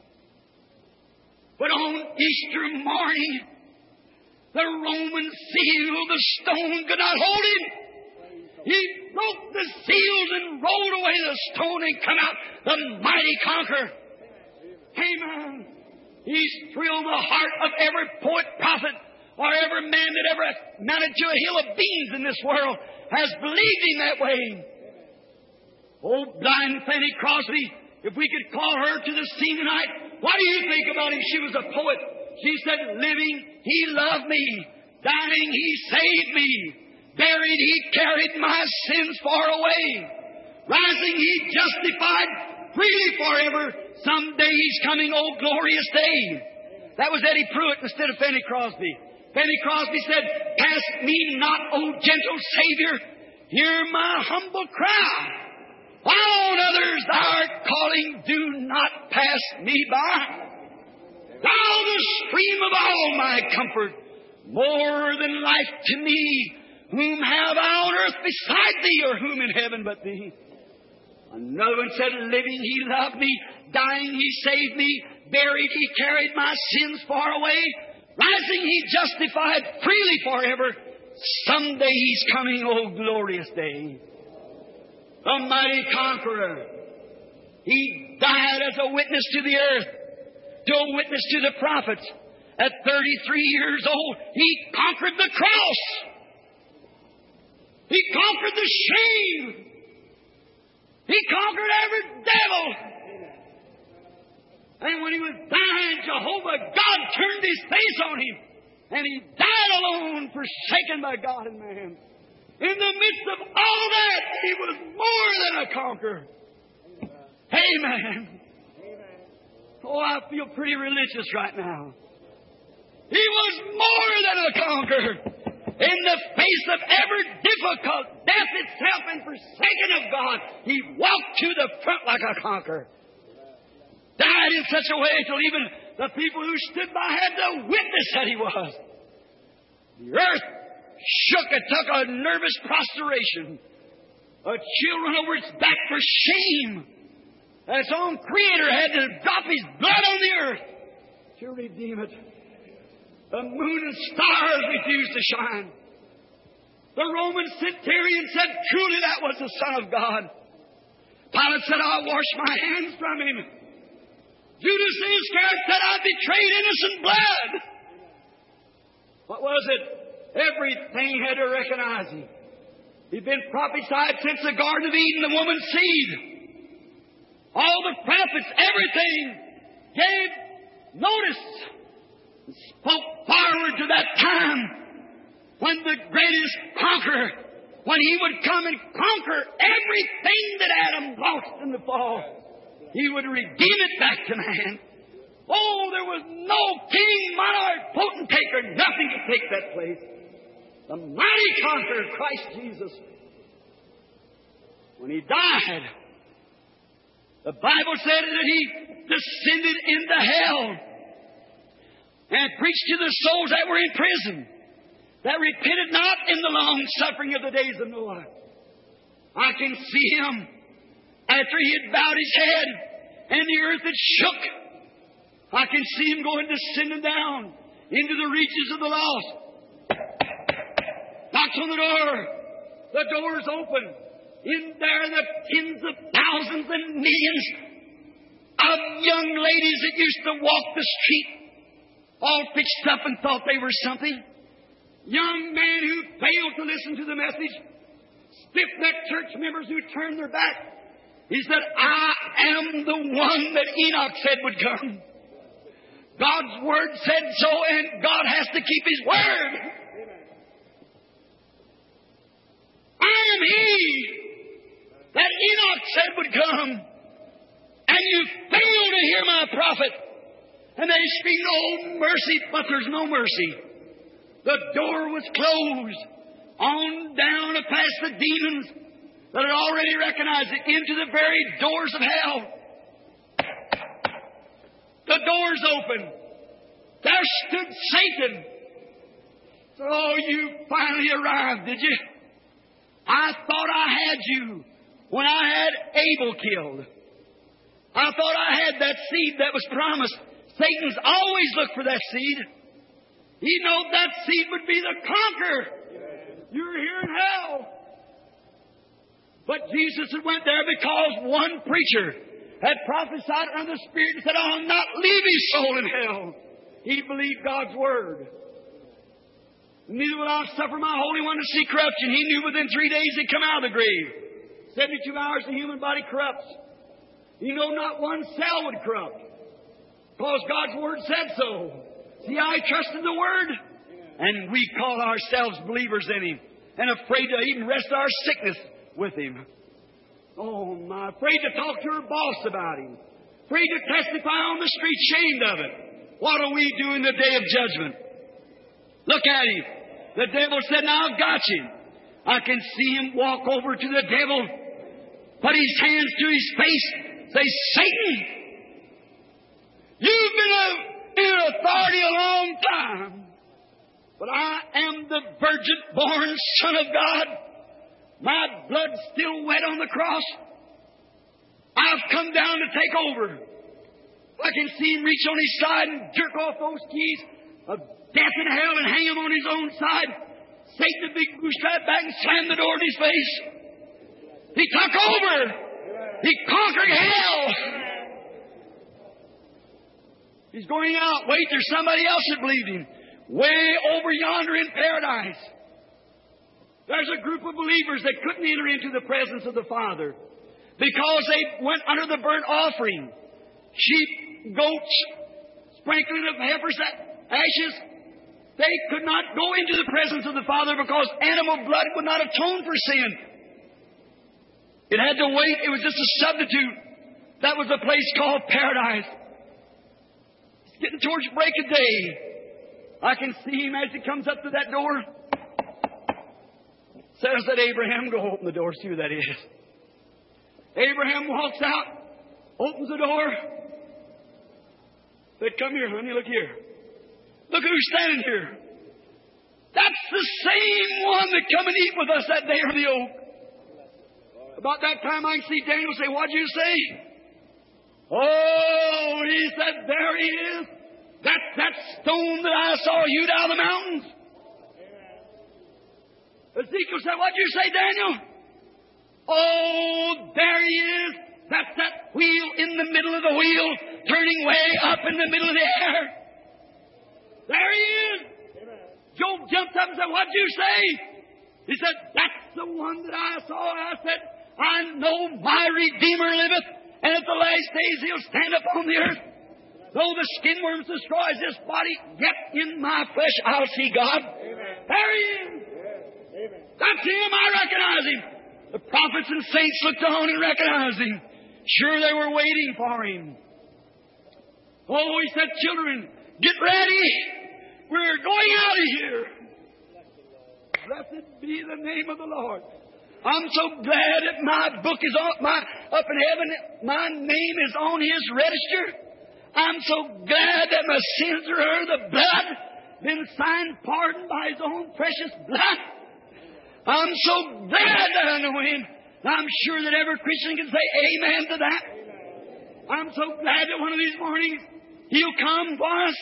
But on Easter morning, the Roman seal, the stone could not hold Him. He broke the seals and rolled away the stone and come out the mighty conqueror. Amen. He's thrilled the heart of every poet, prophet, or every man that ever mounted to a hill of beans in this world has believed Him that way. Oh, blind Fanny Crosby, if we could call her to the scene tonight, what do you think about Him? She was a poet. She said, living, He loved me. Dying, He saved me. Buried, He carried my sins far away. Rising, He justified freely forever. Someday He's coming, oh glorious day. That was Eddie Pruitt instead of Fanny Crosby. Fanny Crosby said, pass me not, O gentle Savior, hear my humble cry. While on others thou art calling, do not pass me by. Thou the stream of all my comfort, more than life to me. Whom have I on earth beside Thee, or whom in heaven but Thee? Another one said, living He loved me, dying He saved me, buried He carried my sins far away, rising He justified freely forever. Someday He's coming, oh glorious day. The mighty conqueror. He died as a witness to the earth, to a witness to the prophets. At 33 years old, He conquered the cross. He conquered the shame. He conquered every devil. And when He was dying, Jehovah God turned His face on Him. And He died alone, forsaken by God and man. In the midst of all that, He was more than a conqueror. Amen. Oh, I feel pretty religious right now. He was more than a conqueror. In the face of every difficult death itself and forsaken of God, He walked to the front like a conqueror. Died in such a way till even the people who stood by had to witness that He was. The earth shook and took a nervous prostration. A chill ran over its back for shame. And its own Creator had to drop His blood on the earth to redeem it. The moon and stars refused to shine. The Roman centurion said, truly that was the Son of God. Pilate said, I'll wash my hands from Him. Judas Iscariot said, I betrayed innocent blood. What was it? Everything had to recognize Him. He'd been prophesied since the Garden of Eden, the woman's seed. All the prophets, everything gave notice. Spoke forward to that time when the greatest conqueror, when He would come and conquer everything that Adam lost in the fall. He would redeem it back to man. Oh, there was no king, monarch, potentate, or nothing to take that place. The mighty conqueror, Christ Jesus. When He died, the Bible said that He descended into hell and preached to the souls that were in prison, that repented not in the long suffering of the days of Noah. I can see Him after He had bowed His head and the earth had shook. I can see Him going descending down into the reaches of the lost. Knocks on the door. The door's open. In there, the tens of thousands and millions of young ladies that used to walk the street, all fixed up and thought they were something. Young men who failed to listen to the message. Stiff-necked church members who turned their back. He said, I am the one that Enoch said would come. God's Word said so, and God has to keep His Word. I am He that Enoch said would come. And you fail to hear my prophet. And they screamed, oh, mercy, but there's no mercy. The door was closed. On down past the demons that had already recognized it, into the very doors of hell. The doors open. There stood Satan. So, oh, you finally arrived, did you? I thought I had you when I had Abel killed. I thought I had that seed that was promised. Satan's always looked for that seed. He knew that seed would be the conqueror. You're here in hell. But Jesus had went there because one preacher had prophesied under the Spirit and said, I'll not leave his soul in hell. He believed God's Word. Neither will I suffer my Holy One to see corruption. He knew within 3 days he'd come out of the grave. 72 hours the human body corrupts. He knew not one cell would corrupt. Because God's Word said so. See, I trust in the Word. And we call ourselves believers in Him. And afraid to even rest our sickness with Him. Oh, my. Afraid to talk to her boss about him. Afraid to testify on the street, shamed of it. What do we do in the day of judgment? Look at him. The devil said, now I've got you. I can see him walk over to the devil, put his hands to his face, say, Satan, you've been in authority a long time, but I am the virgin-born Son of God. My blood's still wet on the cross. I've come down to take over. I can see him reach on his side and jerk off those keys of death and hell and hang him on his own side. Satan, the big goose, right back and slammed the door in his face. He took over. He conquered hell. He's going out. Wait, there's somebody else that believed him. Way over yonder in paradise. There's a group of believers that couldn't enter into the presence of the Father because they went under the burnt offering. Sheep, goats, sprinkling of heifers, ashes. They could not go into the presence of the Father because animal blood would not atone for sin. It had to wait. It was just a substitute. That was a place called paradise. It's getting towards break of day. I can see him as he comes up to that door. Sarah said, Abraham, go open the door, see who that is. Abraham walks out, opens the door. Said, come here, honey, look here. Look who's standing here. That's the same one that come and eat with us that day on the oak. About that time I can see Daniel say, what'd you say? Oh, he said, there he is. That's that stone that I saw hewed out of the mountains. Ezekiel said, what'd you say, Daniel? Oh, there he is. That's that wheel in the middle of the wheel, turning way up in the middle of the air. There he is. Job jumped up and said, what'd you say? He said, that's the one that I saw. I said, I know my Redeemer liveth, and at the last days he'll stand up on the earth. Though the skin worms destroys this body, yet in my flesh I'll see God. Amen. There he is. Amen. That's him. I recognize him. The prophets and saints looked on and recognized him. Sure, they were waiting for him. Oh, he said, children, get ready. We're going out of here. Blessed be the name of the Lord. I'm so glad that my book is up in heaven. My name is on His register. I'm so glad that my sins are under the blood, been signed pardon by His own precious blood. I'm so glad that I know Him. I'm sure that every Christian can say amen to that. I'm so glad that one of these mornings He'll come for us.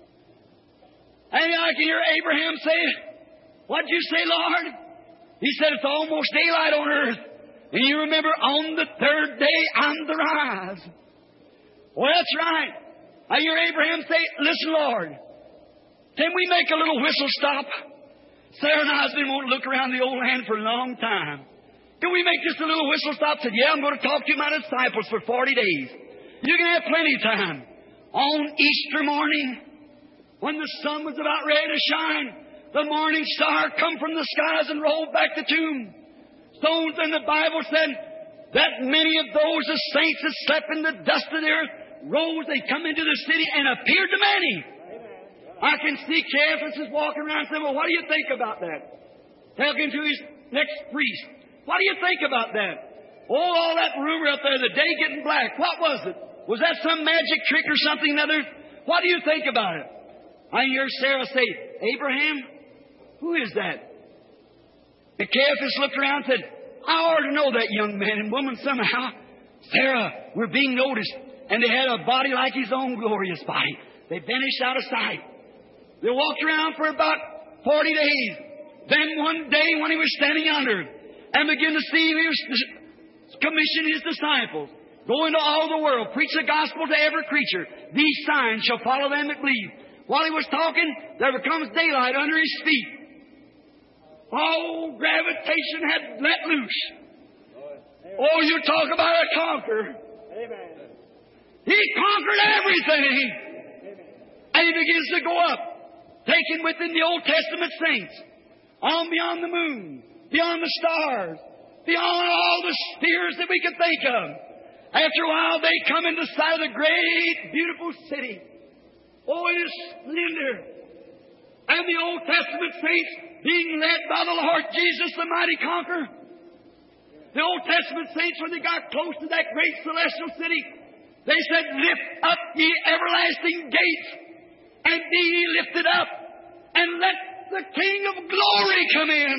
And I can hear Abraham say, what'd you say, Lord? He said, it's almost daylight on earth. And you remember, on the third day I'm the rise. Well, that's right. I hear Abraham say, listen, Lord, can we make a little whistle stop? Sarah and I have been wanting to look around the old land for a long time. Can we make just a little whistle stop? Said, yeah, I'm going to talk to my disciples for 40 days. You can have plenty of time. On Easter morning, when the sun was about ready to shine, the morning star come from the skies and rolled back the tomb. Stones in the Bible said that many of those the saints that slept in the dust of the earth rose. They come into the city and appeared to many. I can see Caiaphas is walking around and saying, well, what do you think about that? Talking to his next priest. What do you think about that? Oh, all that rumor up there, the day getting black. What was it? Was that some magic trick or something other? What do you think about it? I hear Sarah say, Abraham, who is that? And Caiaphas looked around and said, I ought to know that young man and woman somehow. Sarah, we're being noticed. And they had a body like his own glorious body. They vanished out of sight. They walked around for about 40 days. Then one day when he was standing under and began to see, he was commissioned his disciples. Go into all the world, preach the gospel to every creature. These signs shall follow them that believe. While he was talking, there becomes daylight under his feet. Oh, gravitation had let loose. Oh, you talk about a conqueror. He conquered everything. And he begins to go up, taken within the Old Testament saints, on beyond the moon, beyond the stars, beyond all the spheres that we could think of. After a while, they come into sight of the great, beautiful city. Oh, it is splendor. And the Old Testament saints being led by the Lord Jesus, the mighty conqueror. The Old Testament saints, when they got close to that great celestial city, they said, "Lift up ye everlasting gates, and be ye lifted up, and let the King of glory come in."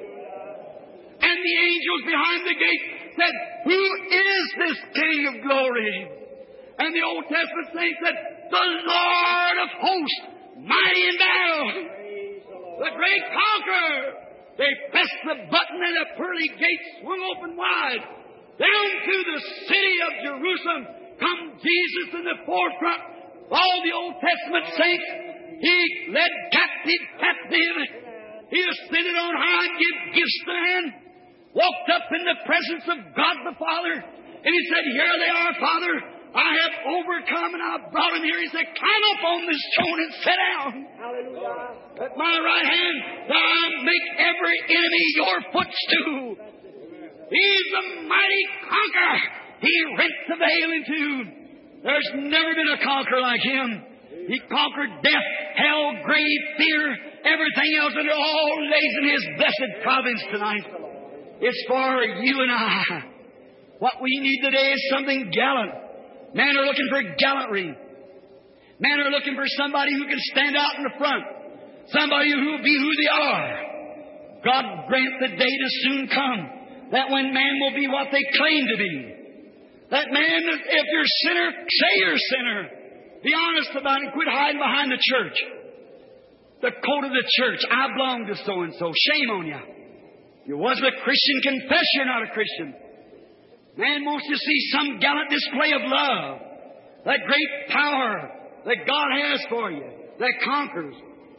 And the angels behind the gate said, "Who is this King of glory?" And the Old Testament saints said, "The Lord of hosts, mighty in battle, the great conqueror." They pressed the button and the pearly gate swung open wide. Down through the city of Jerusalem come Jesus in the forefront. All the Old Testament saints, He led captive. He ascended on high and gave gifts to men. Walked up in the presence of God the Father. And He said, "Here they are, Father. I have overcome and I've brought them here." He said, "Climb up on this throne and sit down. Hallelujah. At my right hand, I'll make every enemy your footstool." He's the mighty conqueror. He rent the veil in two. There's never been a conqueror like Him. He conquered death, hell, grave, fear, everything else, and it all lays in His blessed providence tonight. It's for you and I. What we need today is something gallant. Men are looking for gallantry. Men are looking for somebody who can stand out in the front. Somebody who will be who they are. God grant the day to soon come that when man will be what they claim to be. That man, if you're a sinner, say you're a sinner. Be honest about it. Quit hiding behind the church. The coat of the church. I belong to so-and-so. Shame on you. If you wasn't a Christian, confess you're not a Christian. Man wants to see some gallant display of love. That great power that God has for you. That conquers.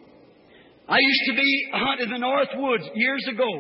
I used to be a hunt in the North Woods years ago.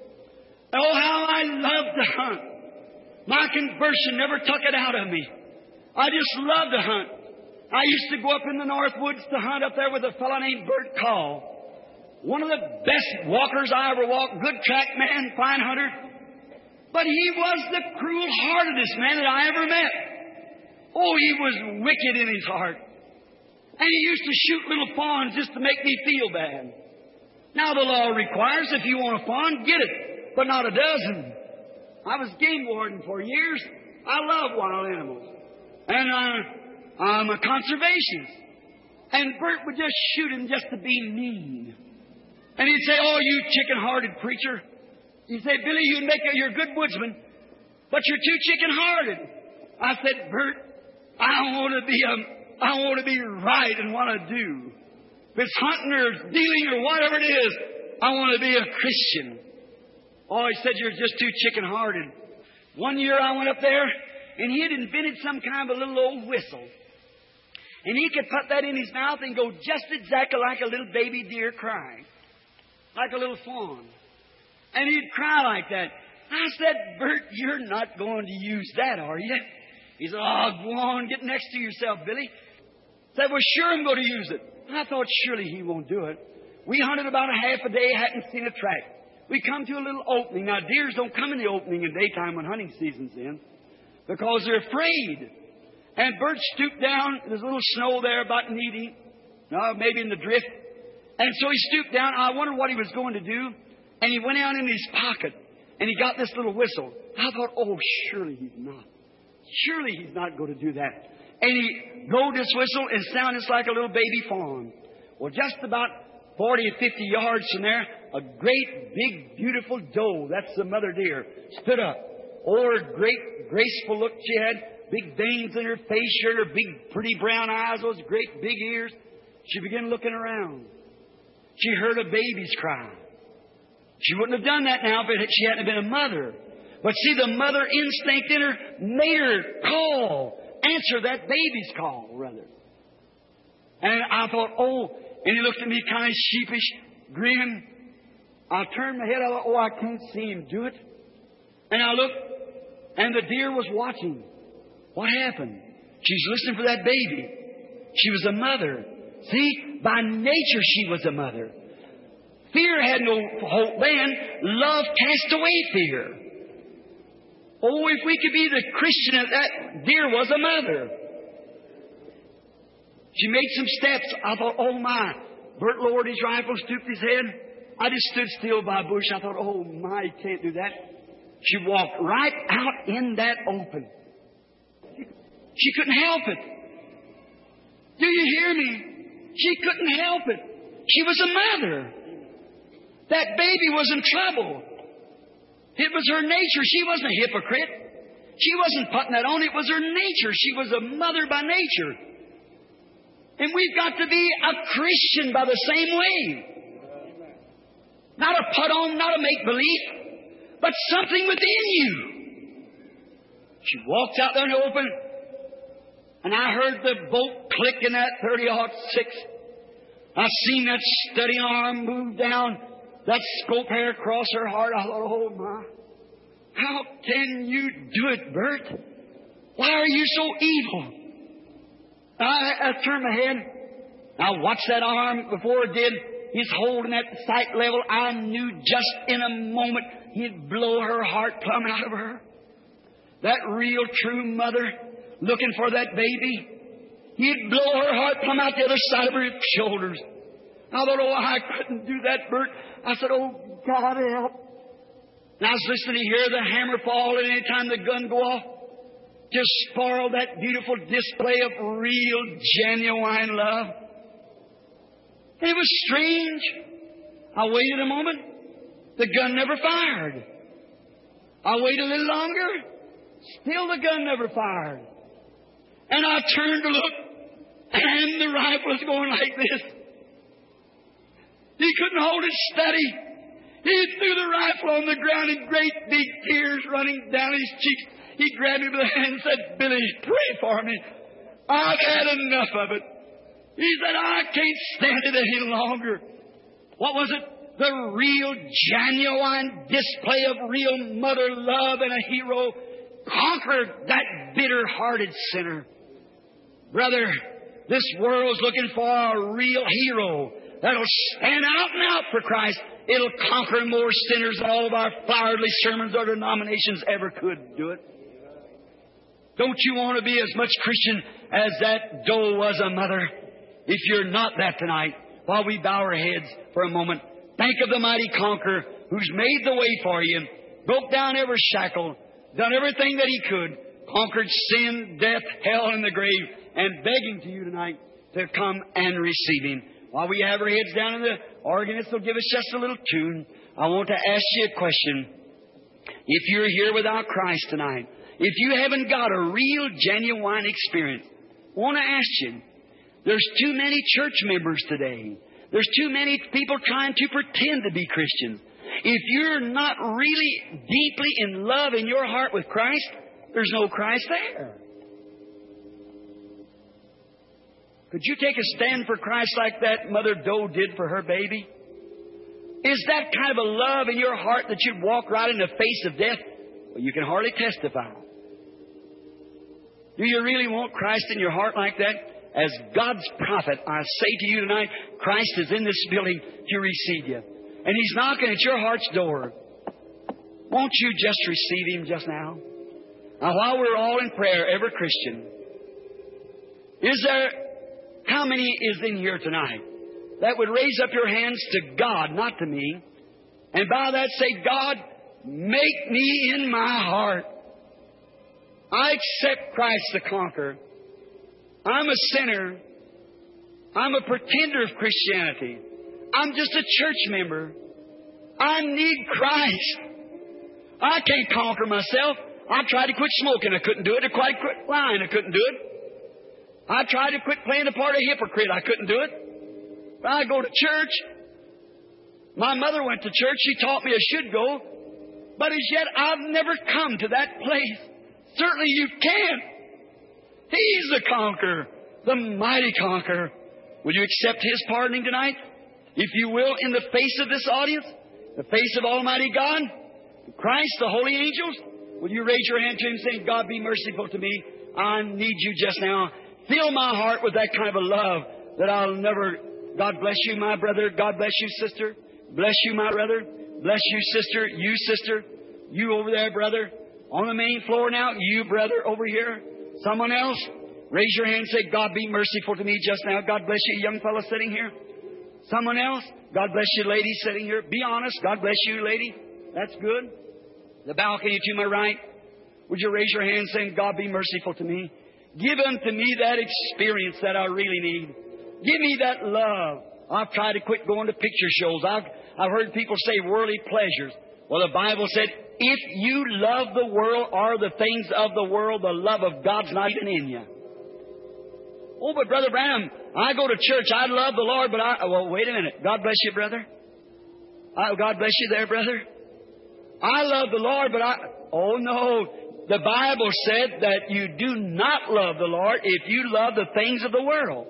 Oh, how I loved to hunt. My conversion never took it out of me. I just loved to hunt. I used to go up in the North Woods to hunt up there with a fellow named Bert Call. One of the best walkers I ever walked. Good track man, fine hunter. But he was the cruel-heartedest man that I ever met. Oh, he was wicked in his heart. And he used to shoot little fawns just to make me feel bad. Now the law requires if you want a fawn, get it. But not a dozen. I was game warden for years. I love wild animals. And I'm a conservationist. And Bert would just shoot him just to be mean. And he'd say, "Oh, you chicken-hearted preacher." He'd say, "Billy, you're a good woodsman, but you're too chicken-hearted." I said, "Bert, I want to be right in what I do. If it's hunting or dealing or whatever it is, I want to be a Christian." Oh, he said, "You're just too chicken-hearted." One year I went up there, and he had invented some kind of a little old whistle. And he could put that in his mouth and go just exactly like a little baby deer crying. Like a little fawn. And he'd cry like that. I said, "Bert, you're not going to use that, are you?" He said, "Oh, go on, get next to yourself, Billy." I said, "Well, sure, I'm going to use it." I thought, surely he won't do it. We hunted about a half a day, hadn't seen a track. We come to a little opening. Now, deers don't come in the opening in daytime when hunting season's in because they're afraid. And Bert stooped down. There's a little snow there about knee deep. No, maybe in the drift. And so he stooped down. I wondered what he was going to do. And he went out in his pocket. And he got this little whistle. I thought, oh, surely he's not. Surely he's not going to do that. And he blew this whistle and sounded like a little baby fawn. Well, just about 40 or 50 yards from there, a great, big, beautiful doe, that's the mother deer, stood up. Oh, her great, graceful look she had, big veins in her face, her big, pretty brown eyes, those great, big ears. She began looking around. She heard a baby's cry. She wouldn't have done that now if she hadn't been a mother. But see, the mother instinct in her made her call, answer that baby's call, rather. And I thought, oh, and he looked at me kind of sheepish, grinning. I turned my head, I thought, oh, I can't see him do it. And I looked, and the deer was watching. What happened? She's listening for that baby. She was a mother. See, by nature she was a mother. Fear had no hope then. Love cast away fear. Oh, if we could be the Christian that dear was a mother. She made some steps. I thought, oh my. Bert lowered his rifle, stooped his head. I just stood still by a bush. I thought, oh my, he can't do that. She walked right out in that open. She couldn't help it. Do you hear me? She couldn't help it. She was a mother. That baby was in trouble. It was her nature. She wasn't a hypocrite. She wasn't putting that on. It was her nature. She was a mother by nature. And we've got to be a Christian by the same way. Not a put on, not a make-believe, but something within you. She walked out there in the open, and I heard the bolt click in that 30-06. I seen that steady arm move down, that scope hair across her heart. I thought, oh my, how can you do it, Bert? Why are you so evil? I turned my head. I watched that arm before it did. He's holding at the sight level. I knew just in a moment he'd blow her heart plumb out of her. That real true mother looking for that baby. He'd blow her heart plumb out the other side of her shoulders. I thought, oh, I couldn't do that, Bert. I said, oh, God help. And I was listening to hear the hammer fall at any time the gun go off. Just spoil that beautiful display of real, genuine love. And it was strange. I waited a moment. The gun never fired. I waited a little longer. Still the gun never fired. And I turned to look, and the rifle was going like this. He couldn't hold it steady. He threw the rifle on the ground and great big tears running down his cheeks. He grabbed me by the hand and said, Billy, pray for me. I've had enough of it. He said, I can't stand it any longer. What was it? The real, genuine display of real mother love and a hero conquered that bitter-hearted sinner. Brother, this world's looking for a real hero that'll stand out and out for Christ. It'll conquer more sinners than all of our flowery sermons or denominations ever could do it. Don't you want to be as much Christian as that doe was a mother? If you're not that tonight, while we bow our heads for a moment, think of the mighty conqueror who's made the way for you, broke down every shackle, done everything that he could, conquered sin, death, hell, and the grave, and begging to you tonight to come and receive Him. While we have our heads down, and the organist will give us just a little tune, I want to ask you a question. If you're here without Christ tonight, if you haven't got a real, genuine experience, I want to ask you, there's too many church members today. There's too many people trying to pretend to be Christians. If you're not really deeply in love in your heart with Christ, there's no Christ there. Could you take a stand for Christ like that Mother Doe did for her baby? Is that kind of a love in your heart that you'd walk right in the face of death? Well, you can hardly testify. Do you really want Christ in your heart like that? As God's prophet, I say to you tonight, Christ is in this building to receive you. And He's knocking at your heart's door. Won't you just receive Him just now? Now, while we're all in prayer, every Christian, how many is in here tonight that would raise up your hands to God, not to me, and by that say, God, make me in my heart. I accept Christ the conqueror. I'm a sinner. I'm a pretender of Christianity. I'm just a church member. I need Christ. I can't conquer myself. I tried to quit smoking. I couldn't do it. I tried to quit lying. I couldn't do it. I tried to quit playing the part of hypocrite. I couldn't do it. But I go to church. My mother went to church. She taught me I should go. But as yet, I've never come to that place. Certainly you can't. He's the conqueror, the mighty conqueror. Will you accept His pardoning tonight? If you will, in the face of this audience, the face of Almighty God, Christ, the holy angels, will you raise your hand to Him saying, God, be merciful to me. I need you just now. Fill my heart with that kind of a love that I'll never... God bless you, my brother. God bless you, sister. Bless you, my brother. Bless you, sister. You, sister. You over there, brother. On the main floor now, you brother over here. Someone else, raise your hand and say, God be merciful to me just now. God bless you, young fellow sitting here. Someone else, God bless you, lady sitting here. Be honest, God bless you, lady. That's good. The balcony to my right, would you raise your hand saying, God be merciful to me? Give unto me that experience that I really need. Give me that love. I've tried to quit going to picture shows. I've heard people say worldly pleasures. Well, the Bible said, if you love the world or the things of the world, the love of God's not even in you. Oh, but Brother Branham, I go to church. I love the Lord, but well, wait a minute. God bless you, brother. God bless you there, brother. I love the Lord, but oh no. The Bible said that you do not love the Lord if you love the things of the world.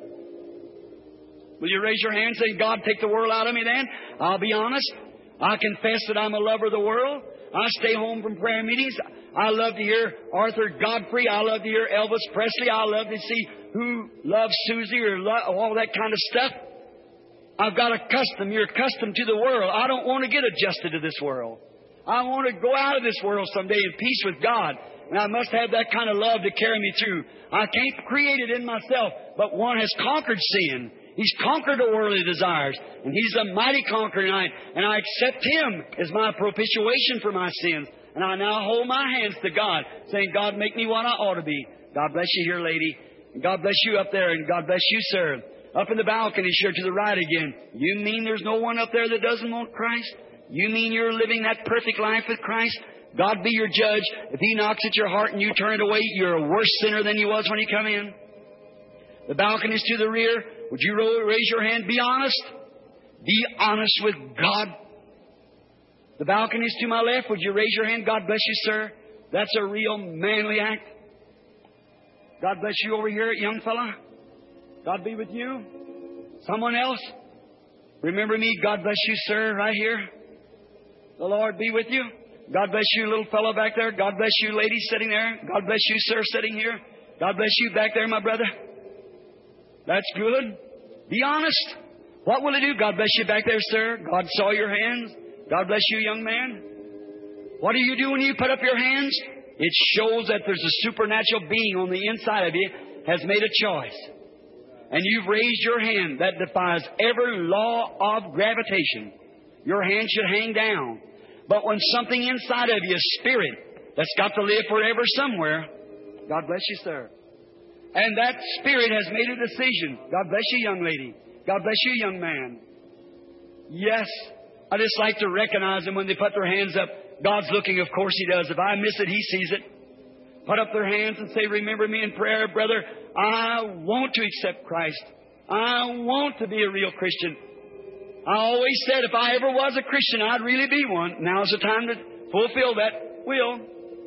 Will you raise your hand and say, God, take the world out of me then? I'll be honest. I confess that I'm a lover of the world. I stay home from prayer meetings. I love to hear Arthur Godfrey. I love to hear Elvis Presley. I love to see Who Loves Susie or all that kind of stuff. I've got a custom. You're accustomed to the world. I don't want to get adjusted to this world. I want to go out of this world someday in peace with God. And I must have that kind of love to carry me through. I can't create it in myself, but one has conquered sin. He's conquered the worldly desires. And He's a mighty conqueror tonight. And I accept Him as my propitiation for my sins. And I now hold my hands to God, saying, God, make me what I ought to be. God bless you here, lady. And God bless you up there. And God bless you, sir. Up in the balcony here to the right again. You mean there's no one up there that doesn't want Christ? You mean you're living that perfect life with Christ? God be your judge. If He knocks at your heart and you turn it away, you're a worse sinner than you was when you come in. The balcony's to the rear. Would you raise your hand? Be honest. Be honest with God. The balcony's to my left. Would you raise your hand? God bless you, sir. That's a real manly act. God bless you over here, young fella. God be with you. Someone else? Remember me. God bless you, sir, right here. The Lord be with you. God bless you, little fellow back there. God bless you, lady sitting there. God bless you, sir, sitting here. God bless you back there, my brother. That's good. Be honest. What will it do? God bless you back there, sir. God saw your hands. God bless you, young man. What do you do when you put up your hands? It shows that there's a supernatural being on the inside of you has made a choice. And you've raised your hand that defies every law of gravitation. Your hand should hang down. But when something inside of you, a spirit that's got to live forever somewhere, God bless you, sir. And that spirit has made a decision. God bless you, young lady. God bless you, young man. Yes, I just like to recognize them when they put their hands up. God's looking, of course He does. If I miss it, He sees it. Put up their hands and say, remember me in prayer, brother. I want to accept Christ. I want to be a real Christian. I always said if I ever was a Christian, I'd really be one. Now's the time to fulfill that will.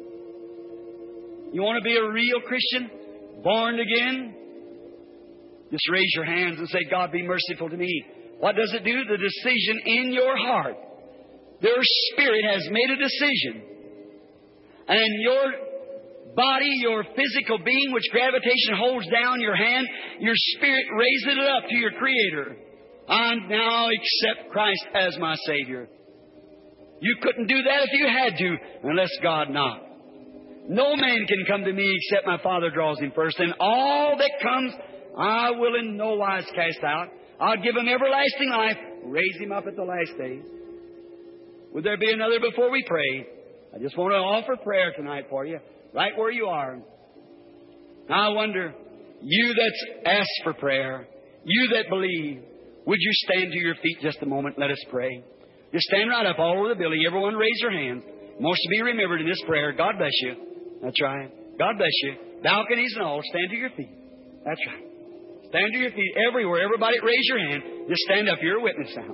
You want to be a real Christian? Born again? Just raise your hands and say, God, be merciful to me. What does it do? The decision in your heart. Their spirit has made a decision. And your body, your physical being, which gravitation holds down your hand, your spirit raises it up to your Creator. I now accept Christ as my Savior. You couldn't do that if you had to, unless God knocked. No man can come to me except my Father draws him first. And all that comes, I will in no wise cast out. I'll give him everlasting life, raise him up at the last days. Would there be another before we pray? I just want to offer prayer tonight for you, right where you are. Now I wonder, you that's asked for prayer, you that believe, would you stand to your feet just a moment? Let us pray. Just stand right up all over the building. Everyone raise your hands. Most to be remembered in this prayer. God bless you. That's right. God bless you. Balconies and all, stand to your feet. That's right. Stand to your feet everywhere. Everybody raise your hand. Just stand up. You're a witness now.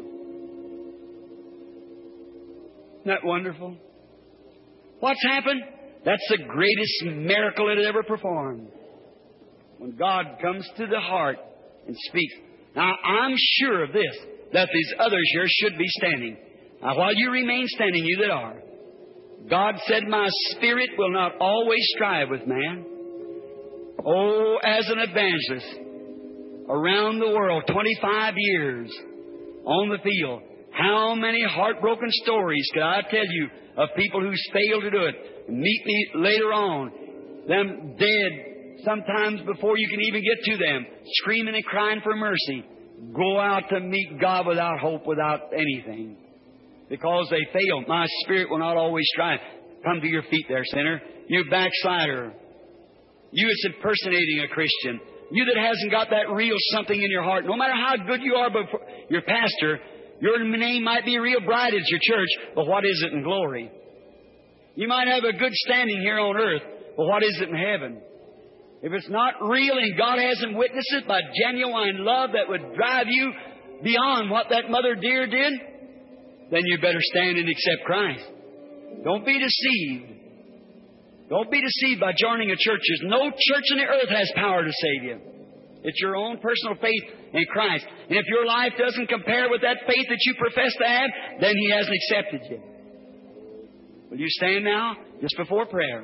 Isn't that wonderful? What's happened? That's the greatest miracle it ever performed. When God comes to the heart and speaks. Now, I'm sure of this, that these others here should be standing. Now, while you remain standing, you that are, God said, my spirit will not always strive with man. Oh, as an evangelist, around the world, 25 years on the field, How many heartbroken stories could I tell you of people who failed to do it? Meet me later on, them dead sometimes before you can even get to them, screaming and crying for mercy. Go out to meet God without hope, without anything. Because they failed. My spirit will not always strive. Come to your feet there, sinner. You backslider. You that's impersonating a Christian. You that hasn't got that real something in your heart. No matter how good you are before your pastor, your name might be real bright at your church, but what is it in glory? You might have a good standing here on earth, but what is it in heaven? If it's not real and God hasn't witnessed it by genuine love that would drive you beyond what that mother dear did, then you better stand and accept Christ. Don't be deceived. Don't be deceived by joining a church. There's no church on the earth has power to save you. It's your own personal faith in Christ. And if your life doesn't compare with that faith that you profess to have, then He hasn't accepted you. Will you stand now, just before prayer?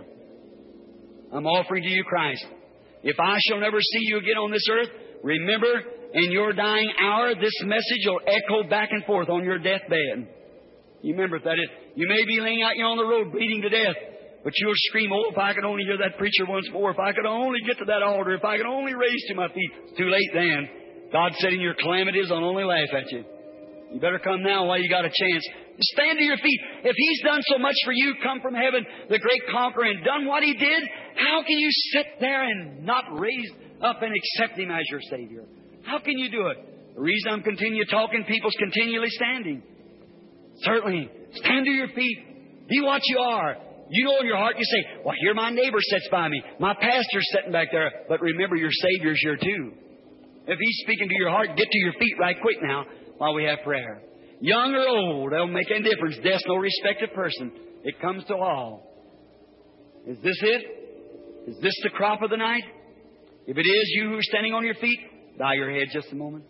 I'm offering to you Christ. If I shall never see you again on this earth, remember, in your dying hour, this message will echo back and forth on your deathbed. You remember that you may be laying out here on the road bleeding to death, but you'll scream, oh, if I could only hear that preacher once more, if I could only get to that altar, if I could only raise to my feet. It's too late then. God said in your calamities, I'll only laugh at you. You better come now while you got a chance. Stand to your feet. If He's done so much for you, come from heaven, the great conqueror, and done what He did, how can you sit there and not raise up and accept Him as your Savior? How can you do it? The reason I'm continue talking, people's continually standing. Certainly, stand to your feet. Be what you are. You know in your heart, you say, well, here my neighbor sits by me. My pastor's sitting back there. But remember, your Savior's here too. If He's speaking to your heart, get to your feet right quick now while we have prayer. Young or old, that don't make any difference. Death's no respected person. It comes to all. Is this it? Is this the crop of the night? If it is, you who are standing on your feet, bow your head just a moment.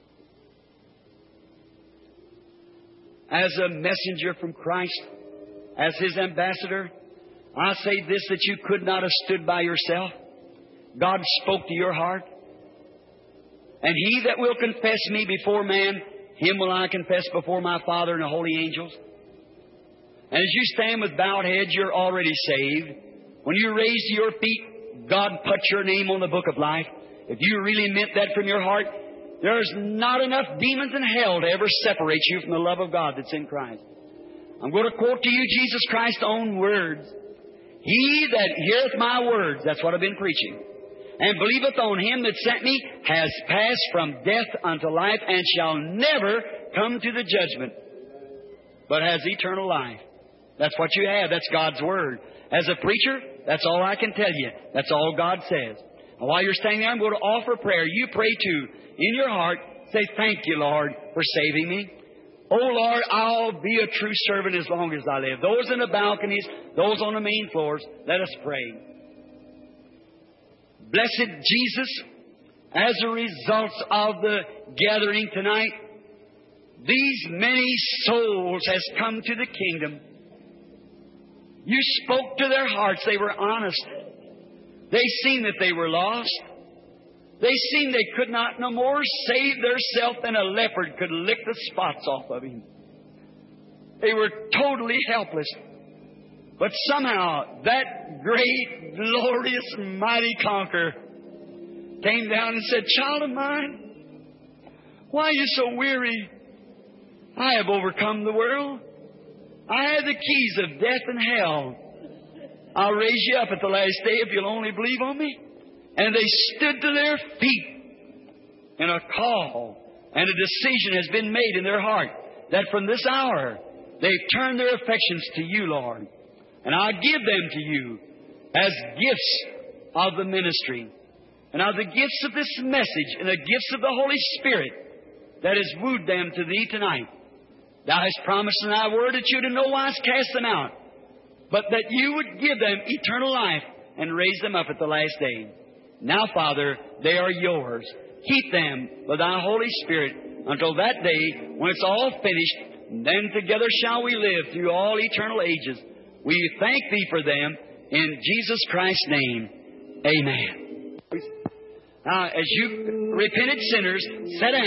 As a messenger from Christ, as His ambassador, I say this, that you could not have stood by yourself. God spoke to your heart. And He that will confess me before man, Him will I confess before my Father and the holy angels. And as you stand with bowed heads, you're already saved. When you raise to your feet, God put your name on the book of life. If you really meant that from your heart, there's not enough demons in hell to ever separate you from the love of God that's in Christ. I'm going to quote to you Jesus Christ's own words. He that heareth my words, that's what I've been preaching, and believeth on Him that sent me, has passed from death unto life, and shall never come to the judgment, but has eternal life. That's what you have. That's God's Word. As a preacher, that's all I can tell you. That's all God says. And while you're standing there, I'm going to offer prayer. You pray too. In your heart, say, thank you, Lord, for saving me. Oh, Lord, I'll be a true servant as long as I live. Those in the balconies, those on the main floors, let us pray. Blessed Jesus, as a result of the gathering tonight, these many souls has come to the kingdom. You spoke to their hearts. They were honest. They seen that they were lost. They seen they could not no more save theirself than a leopard could lick the spots off of him. They were totally helpless. But somehow that great, glorious, mighty conqueror came down and said, child of mine, why are you so weary? I have overcome the world. I have the keys of death and hell. I'll raise you up at the last day if you'll only believe on me. And they stood to their feet, and a call and a decision has been made in their heart that from this hour they've turned their affections to you, Lord. And I give them to you as gifts of the ministry and of the gifts of this message and the gifts of the Holy Spirit that has wooed them to Thee tonight. Thou hast promised in Thy word that you'd in no wise cast them out, but that you would give them eternal life and raise them up at the last day. Now, Father, they are yours. Keep them by Thy Holy Spirit until that day when it's all finished. And then together shall we live through all eternal ages. We thank Thee for them in Jesus Christ's name. Amen. Now, as you repented sinners, sit down.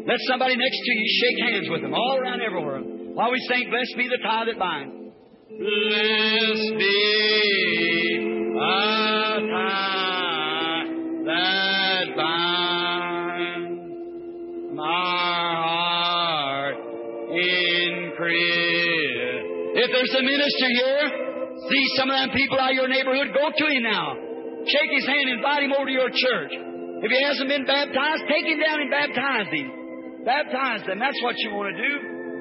Let somebody next to you shake hands with them all around everywhere. While we sing, blessed be the tie that binds. Blessed be the tie that binds my heart in Christ. If there's a minister here, see some of them people out of your neighborhood, go to him now. Shake his hand, invite him over to your church. If he hasn't been baptized, take him down and baptize him. Baptize them. That's what you want to do.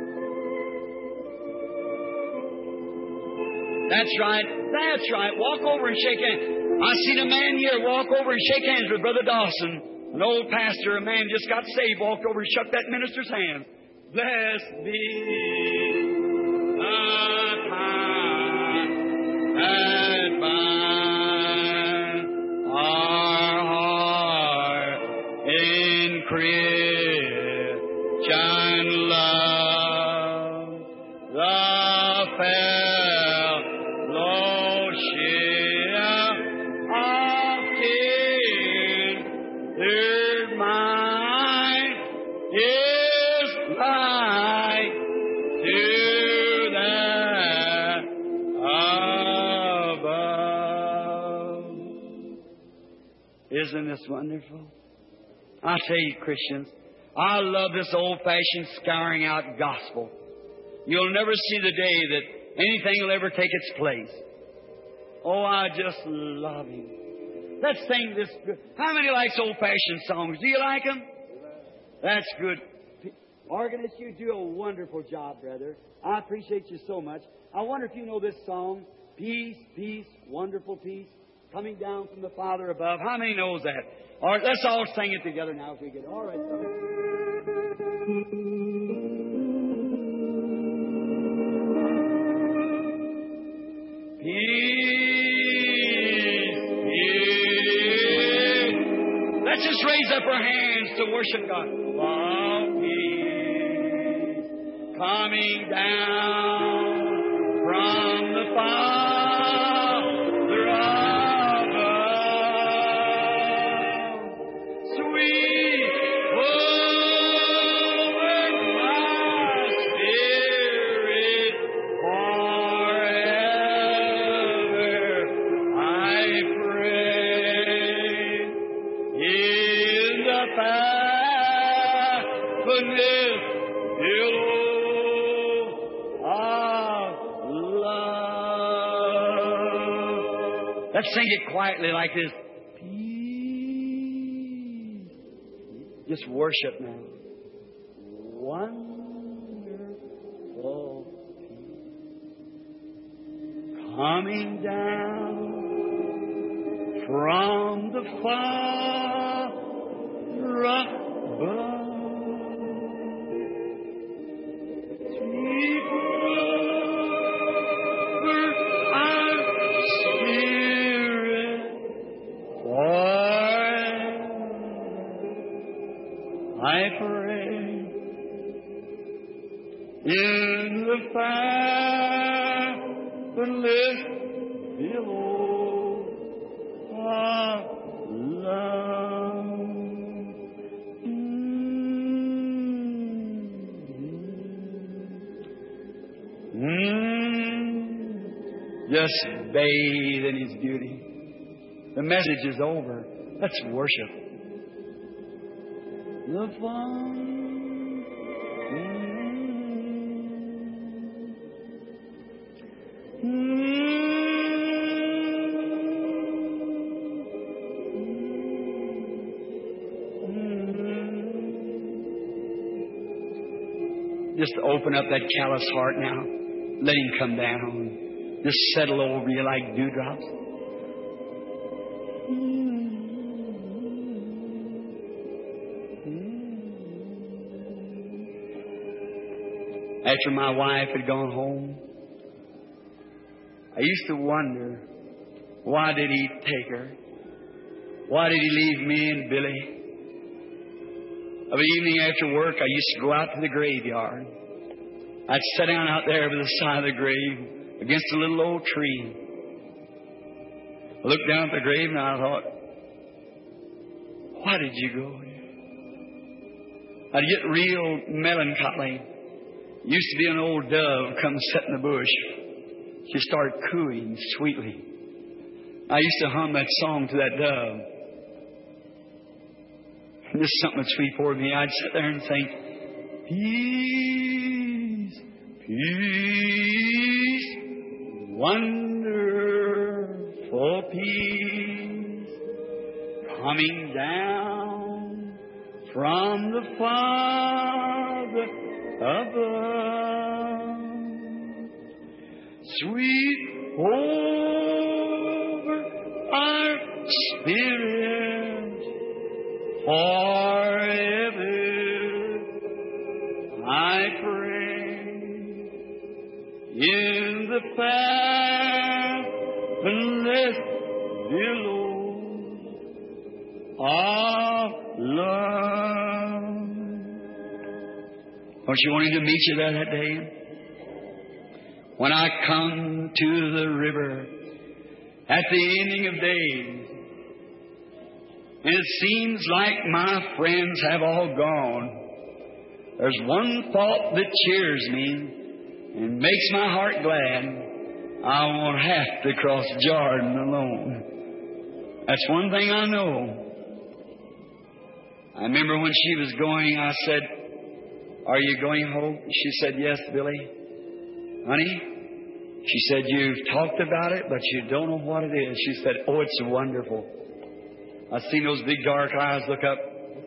That's right. That's right. Walk over and shake hands. I seen a man here walk over and shake hands with Brother Dawson. An old pastor, a man just got saved, walked over and shook that minister's hand. Blessed be the tie that binds our heart in Christian love, the fellowship of kindred mind is like to that above. Isn't this wonderful? I tell you, Christians, I love this old-fashioned scouring out gospel. You'll never see the day that anything will ever take its place. Oh, I just love Him. Let's sing this. How many likes old-fashioned songs? Do you like them? That's good. Organist, you do a wonderful job, brother. I appreciate you so much. I wonder if you know this song, Peace, Peace, Wonderful Peace, coming down from the Father above. How many knows that? All right, let's all sing it together now if we get it. All right. Peace. Let's just raise up our hands to worship God. Peace coming down from the Father above. Sweet over my spirit forever, I pray. In the fatness of love. Let's sing it quietly like this. Peace. Just worship now. Wonderful peace coming down from the Father above. Sweet over our spirit forever, I pray. In the fatherless below of love. Just bathe in His beauty. The message is over. Let's worship. The Father. Just open up that callous heart now. Let Him come down. Just settle over you like dewdrops. After my wife had gone home, I used to wonder, why did He take her? Why did He leave me and Billy? Of an evening after work, I used to go out to the graveyard. I'd sit down out there by the side of the grave against a little old tree. I looked down at the grave and I thought, why did you go here? I'd get real melancholy. Used to be an old dove come sit in the bush. She'd start cooing sweetly. I used to hum that song to that dove. And this is something that's sweet for me. I'd sit there and sing, peace, peace, wonderful peace, coming down from the Father above, sweet over our spirit forever, I pray, in the fathomless billows of love. Don't you want Him to meet you there that day? When I come to the river at the ending of days, and it seems like my friends have all gone, there's one thought that cheers me and makes my heart glad. I won't have to cross Jordan alone. That's one thing I know. I remember when she was going, I said, are you going home? She said, yes, Billy. Honey, she said, you've talked about it, but you don't know what it is. She said, oh, it's wonderful. I seen those big dark eyes look up.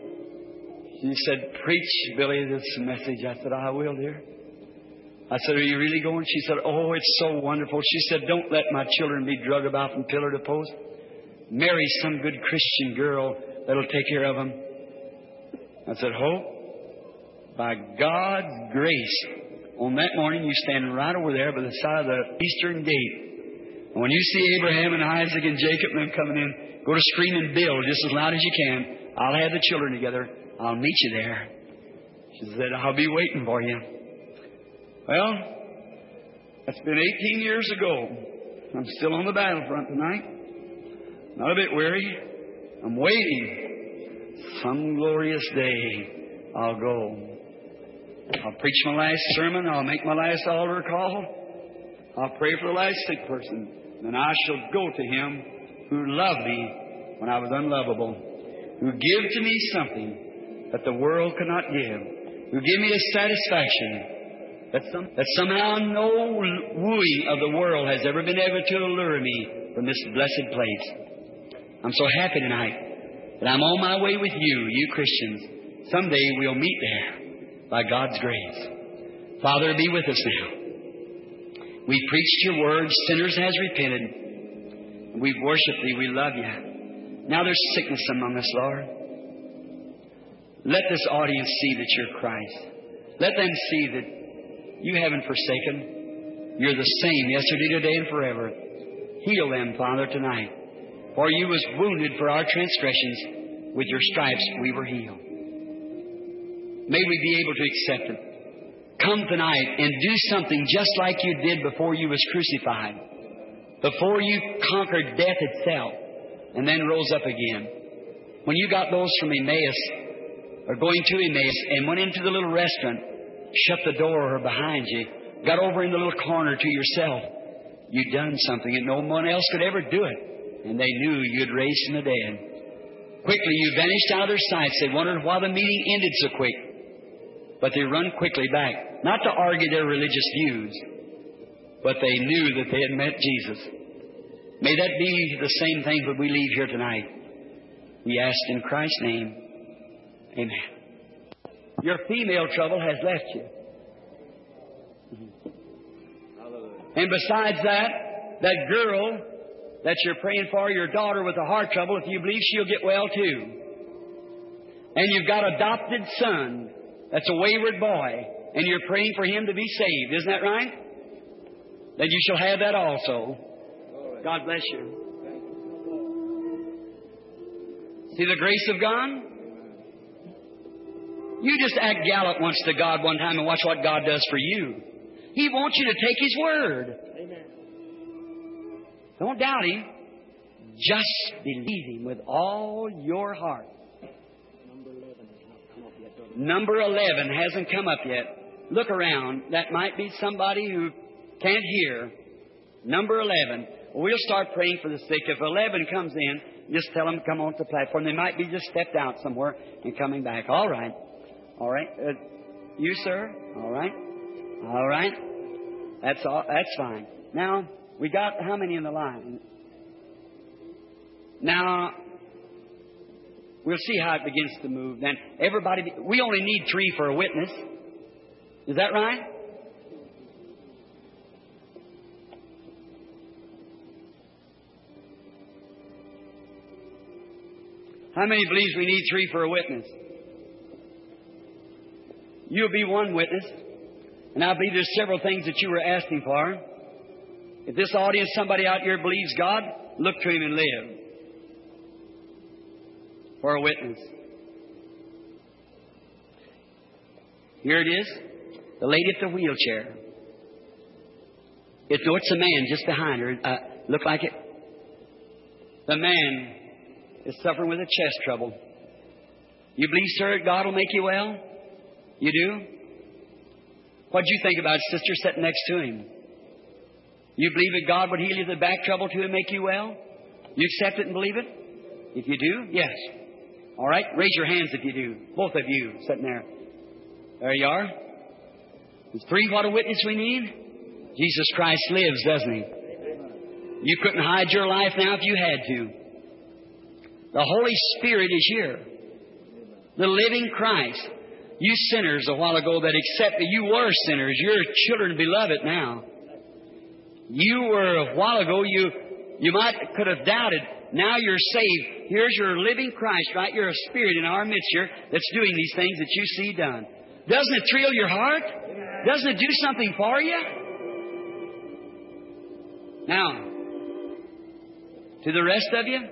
She said, preach, Billy, this message. I said, I will, dear. I said, are you really going? She said, oh, it's so wonderful. She said, don't let my children be drug about from pillar to post. Marry some good Christian girl that'll take care of them. I said, Hope, by God's grace, on that morning you stand right over there by the side of the eastern gate. And when you see Abraham and Isaac and Jacob and them coming in, go to scream and build just as loud as you can. I'll have the children together. I'll meet you there. She said, I'll be waiting for you. Well, that's been 18 years ago. I'm still on the battlefront tonight. Not a bit weary. I'm waiting. Some glorious day I'll go. I'll preach my last sermon. I'll make my last altar call. I'll pray for the last sick person. Then I shall go to Him who loved me when I was unlovable, who gave to me something that the world could not give, who gave me a satisfaction that somehow no wooing of the world has ever been able to allure me from this blessed place. I'm so happy tonight that I'm on my way with you, you Christians. Someday we'll meet there by God's grace. Father, be with us now. We've preached your word. Sinners has repented. We've worshiped thee. We love you. Now there's sickness among us, Lord. Let this audience see that you're Christ. Let them see that you haven't forsaken. You're the same yesterday, today, and forever. Heal them, Father, tonight. For you was wounded for our transgressions. With your stripes we were healed. May we be able to accept it. Come tonight and do something just like you did before you was crucified. Before you conquered death itself and then rose up again. When you got those from Emmaus, or going to Emmaus, and went into the little restaurant, shut the door behind you, got over in the little corner to yourself, you'd done something and no one else could ever do it. And they knew you'd raised from the dead. Quickly you vanished out of their sights. They wondered why the meeting ended so quick. But they run quickly back, not to argue their religious views, but they knew that they had met Jesus. May that be the same thing when we leave here tonight. We ask in Christ's name. Amen. Your female trouble has left you. And besides that, that girl that you're praying for, your daughter with the heart trouble, if you believe she'll get well too. And you've got an adopted son that's a wayward boy, and you're praying for him to be saved. Isn't that right? Then you shall have that also. God bless you. See the grace of God? You just act gallant once to God one time and watch what God does for you. He wants you to take His word. Amen. Don't doubt Him. Just believe Him with all your heart. Number 11 hasn't come up yet. Look around. That might be somebody who can't hear. Number 11. We'll start praying for the sick. If 11 comes in, just tell them to come onto the platform. They might be just stepped out somewhere and coming back. All right. All right. You, sir? All right. All right. That's all. That's fine. Now, we got how many in the line? Now, we'll see how it begins to move. Then everybody, we only need 3 for a witness. Is that right? How many believes we need 3 for a witness? You'll be one witness. And I believe there's several things that you were asking for. If this audience, somebody out here believes God, look to Him and live. For a witness. Here it is. The lady at the wheelchair. It's a man just behind her. Look like it. The man is suffering with a chest trouble. You believe, sir, God will make you well? You do? What do you think about sister sitting next to him? You believe that God would heal you the back trouble too and make you well? You accept it and believe it? If you do, yes. All right, raise your hands if you do. Both of you sitting there. There you are. There's 3. What a witness we need? Jesus Christ lives, doesn't He? You couldn't hide your life now if you had to. The Holy Spirit is here. The living Christ. You sinners a while ago that accepted, you were sinners. You're children beloved now. You were a while ago, you could have doubted. Now you're saved. Here's your living Christ, right? You're a spirit in our midst here that's doing these things that you see done. Doesn't it thrill your heart? Doesn't it do something for you? Now, to the rest of you,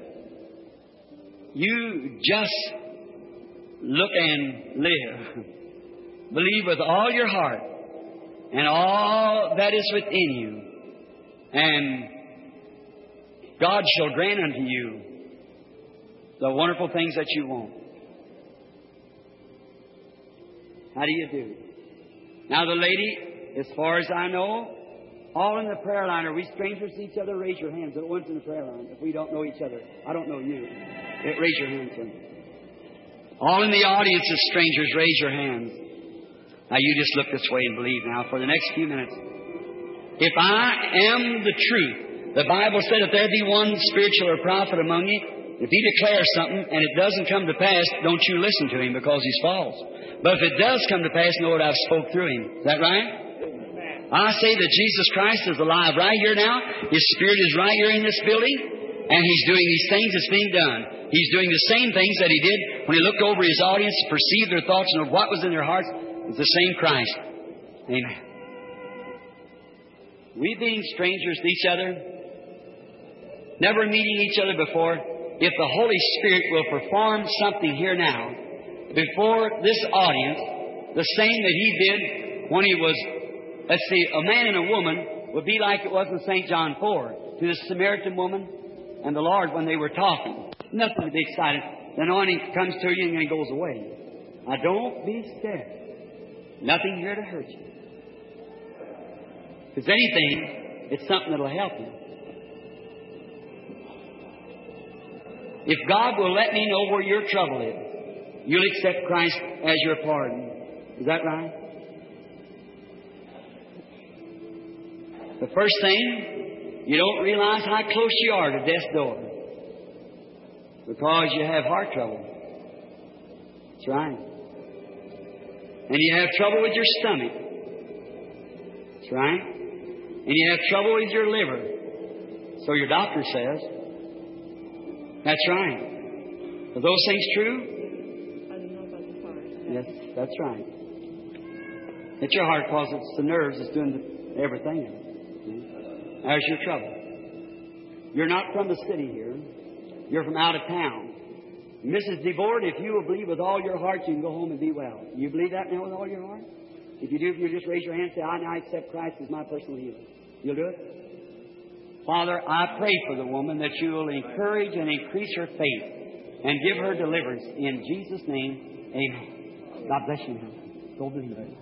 you just look and live. Believe with all your heart and all that is within you. And God shall grant unto you the wonderful things that you want. How do you do? Now the lady, as far as I know, all in the prayer line. Are we strangers to each other? Raise your hands. The ones in the prayer line. If we don't know each other, I don't know you. Raise your hands, sir. All in the audience as strangers, raise your hands. Now you just look this way and believe now for the next few minutes. If I am the truth, the Bible said if there be one spiritual or prophet among you, if he declares something and it doesn't come to pass, don't you listen to him because he's false. But if it does come to pass, know what I've spoke through him. Is that right? I say that Jesus Christ is alive right here now. His Spirit is right here in this building. And He's doing these things that's being done. He's doing the same things that He did when He looked over His audience, perceived their thoughts, and what was in their hearts. It's the same Christ. Amen. We being strangers to each other, never meeting each other before, if the Holy Spirit will perform something here now, before this audience, the same that He did when He was, let's see, a man and a woman would be like it was in St. John 4 to the Samaritan woman and the Lord when they were talking. Nothing to be excited. The anointing comes to you and then goes away. Now don't be scared. Nothing here to hurt you. If it's anything, it's something that'll help you. If God will let me know where your trouble is, you'll accept Christ as your pardon. Is that right? The first thing, you don't realize how close you are to death's door because you have heart trouble. That's right. And you have trouble with your stomach. That's right. And you have trouble with your liver. So your doctor says. That's right. Are those things true? I don't know about the heart. Yes, that's right. It's your heart because it's the nerves that's doing everything. There's your trouble. You're not from the city here. You're from out of town. Mrs. DeVord, if you will believe with all your heart, you can go home and be well. You believe that now with all your heart? If you do, if you just raise your hand and say, I now accept Christ as my personal healer. You'll do it? Father, I pray for the woman that you will encourage and increase her faith and give her deliverance. In Jesus' name, amen. God bless you. Go believe it.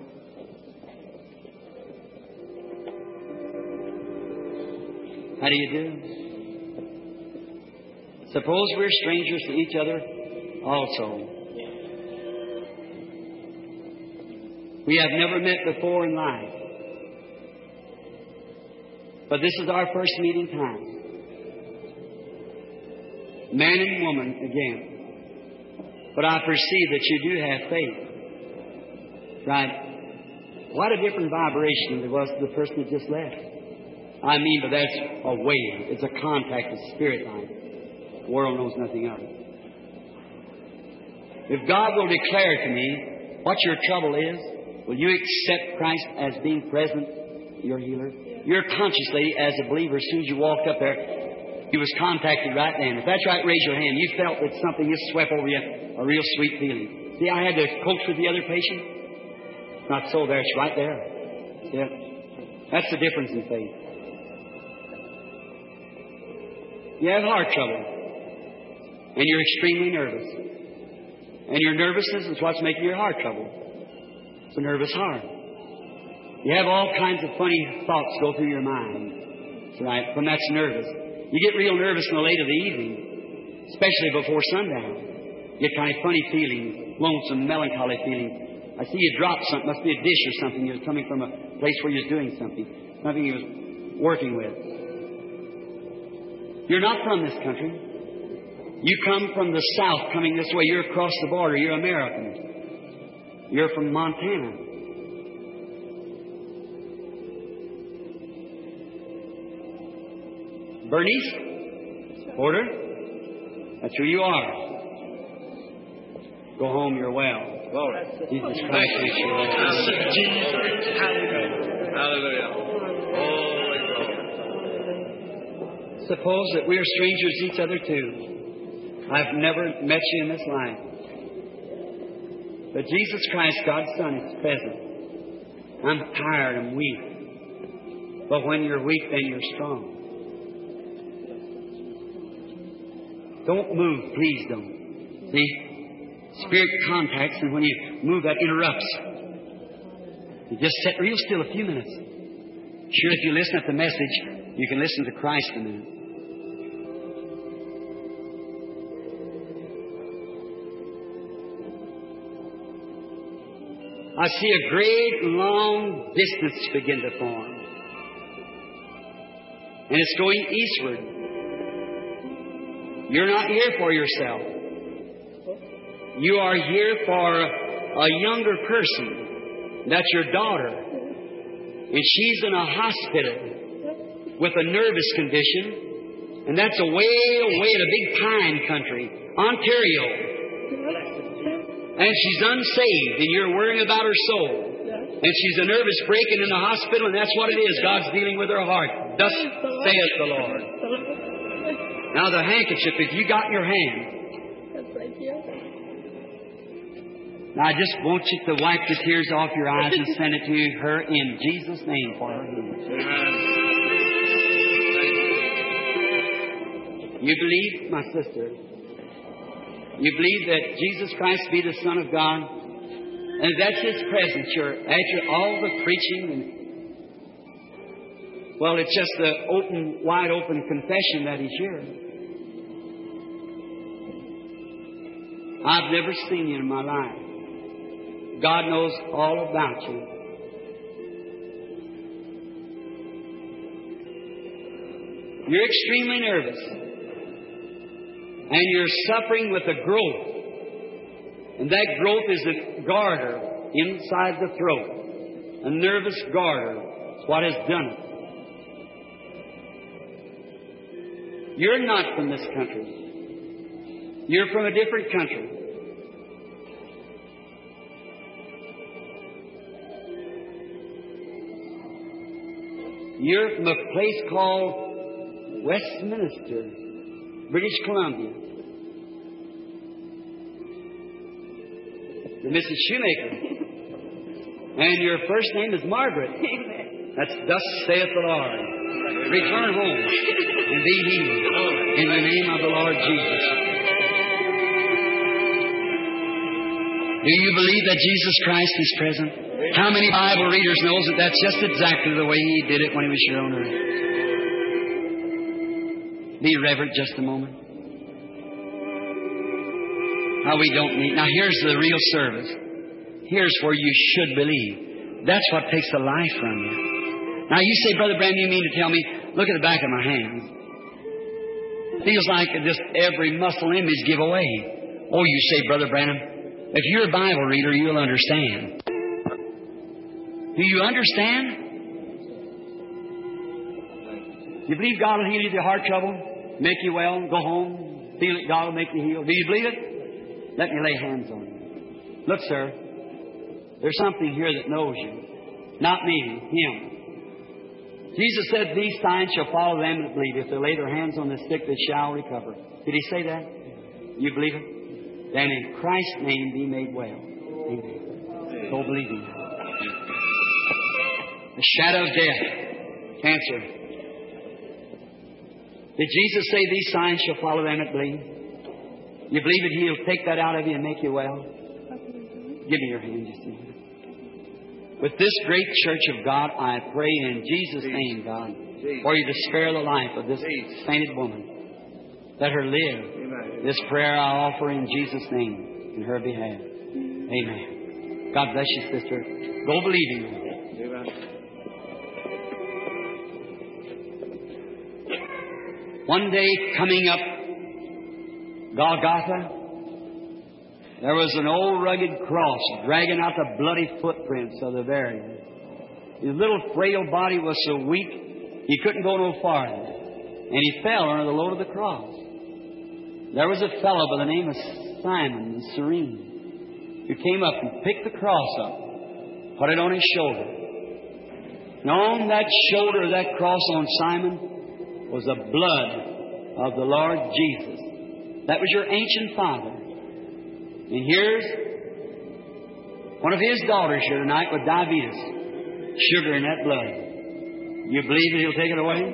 How do you do? Suppose we're strangers to each other also. We have never met before in life. But this is our first meeting time. Man and woman again. But I perceive that you do have faith. Right? What a different vibration there was to the person that just left. I mean, but that's a wave. It's a contact of spirit line. The world knows nothing of it. If God will declare to me what your trouble is, will you accept Christ as being present, your healer? You're consciously, as a believer, as soon as you walked up there, He was contacted right then. If that's right, raise your hand. You felt that something just swept over you, a real sweet feeling. See, I had to coach with the other patient. It's not so there. It's right there. Yeah. That's the difference in faith. You have heart trouble. And you're extremely nervous. And your nervousness is what's making your heart trouble. It's a nervous heart. You have all kinds of funny thoughts go through your mind. That's right. When that's nervous. You get real nervous in the late of the evening, especially before sundown. You get kind of funny feelings, lonesome, melancholy feelings. I see you drop something. Must be a dish or something. You're coming from a place where you're doing something. Something you was working with. You're not from this country. You come from the south, coming this way. You're across the border. You're American. You're from Montana. Bernice? Porter? That's who you are. Go home, you're well. Glory. Jesus Christ makes you well. Hallelujah. Holy glory. Suppose that we are strangers to each other too. I've never met you in this life. But Jesus Christ, God's Son, is present. I'm tired, I'm weak. But when you're weak, then you're strong. Don't move, please don't. See? Spirit contacts, and when you move, that interrupts. You just sit real still a few minutes. Sure, if you listen at the message, you can listen to Christ a minute. I see a great, long distance begin to form. And it's going eastward. You're not here for yourself. You are here for a younger person. That's your daughter. And she's in a hospital with a nervous condition. And that's away in a big pine country, Ontario. And she's unsaved, and you're worrying about her soul. And she's a nervous breaking in the hospital, and that's what it is. God's dealing with her heart. Thus saith the Lord. Now the handkerchief, if you got in your hand. Now I just want you to wipe the tears off your eyes and send it to her in Jesus' name for her healing. You believe, my sister? You believe that Jesus Christ be the Son of God? And that's His presence. After all the preaching and well, it's just the wide open confession that He's here. I've never seen you in my life. God knows all about you. You're extremely nervous. And you're suffering with a growth. And that growth is a garter inside the throat. A nervous garter. It's what has done it. You're not from this country. You're from a different country. You're from a place called Westminster, British Columbia. You're Mrs. Shoemaker. And your first name is Margaret. That's thus saith the Lord. Return home and be healed in the name of the Lord Jesus. Do you believe that Jesus Christ is present? How many Bible readers knows that that's just exactly the way He did it when He was here on earth? Be reverent just a moment. How we don't need. Now here's the real service. Here's where you should believe. That's what takes the life from you. Now you say, Brother Branham, you mean to tell me, look at the back of my hands. Feels like just every muscle image give away. Oh, you say, Brother Branham, if you're a Bible reader, you'll understand. Do you understand? You believe God will heal you of your heart trouble? Make you well? Go home? Feel it, God will make you heal? Do you believe it? Let me lay hands on you. Look, sir. There's something here that knows you. Not me, Him. Jesus said, these signs shall follow them that believe. If they lay their hands on the sick, they shall recover. Did He say that? You believe it? Then in Christ's name be made well. Amen. Go believe Him. The shadow of death. Cancer. Did Jesus say these signs shall follow them that believe? You believe that He'll take that out of you and make you well? Give me your hand just a minute. With this great church of God, I pray in Jesus' name, God, for you to spare the life of this sainted woman. Let her live. This prayer I offer in Jesus' name in her behalf. Amen. God bless you, sister. Go believing. One day coming up Golgotha, there was an old rugged cross dragging out the bloody footprints of the burial. His little frail body was so weak he couldn't go no farther, and he fell under the load of the cross. There was a fellow by the name of Simon the Cyrene who came up and picked the cross up, put it on his shoulder. And on that shoulder of that cross on Simon was the blood of the Lord Jesus. That was your ancient father. And here's one of his daughters here tonight with diabetes. Sugar in that blood. You believe that He'll take it away?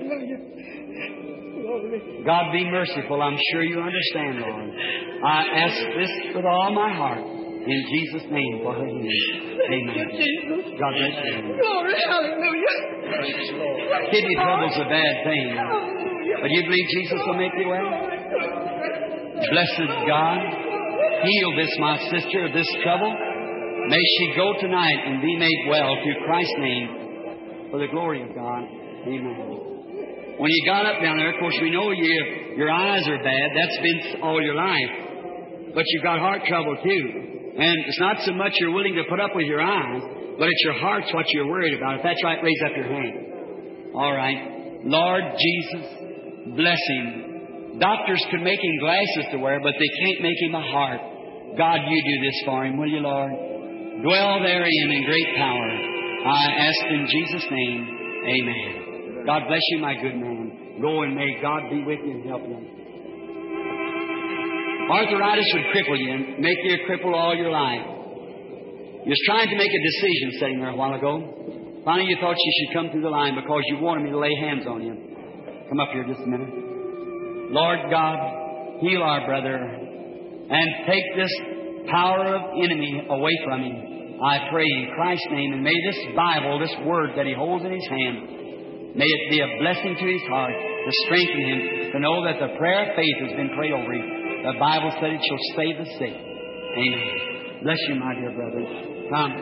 God be merciful. I'm sure you understand, Lord. I ask this with all my heart. In Jesus' name for her healing. Amen. God bless you. Glory, hallelujah. Kidney trouble's a bad thing. But you believe Jesus will make you well? Blessed God. Heal this, my sister, of this trouble. May she go tonight and be made well through Christ's name for the glory of God. Amen. When you got up down there, of course, we know your eyes are bad. That's been all your life. But you've got heart trouble too. And it's not so much you're willing to put up with your eyes, but it's your heart's what you're worried about. If that's right, raise up your hand. All right. Lord Jesus, bless him. Doctors could make him glasses to wear, but they can't make him a heart. God, you do this for him, will you, Lord? Dwell therein in great power. I ask in Jesus' name, amen. God bless you, my good man. Go and may God be with you and help you. Arthritis would cripple you and make you a cripple all your life. You was trying to make a decision sitting there a while ago. Finally, you thought you should come through the line because you wanted me to lay hands on you. Come up here just a minute. Lord God, heal our brother and take this power of enemy away from him. I pray in Christ's name, and may this Bible, this Word that he holds in his hand, may it be a blessing to his heart to strengthen him, to know that the prayer of faith has been prayed over him. The Bible said it shall save the sick. Amen. Bless you, my dear brother. Come.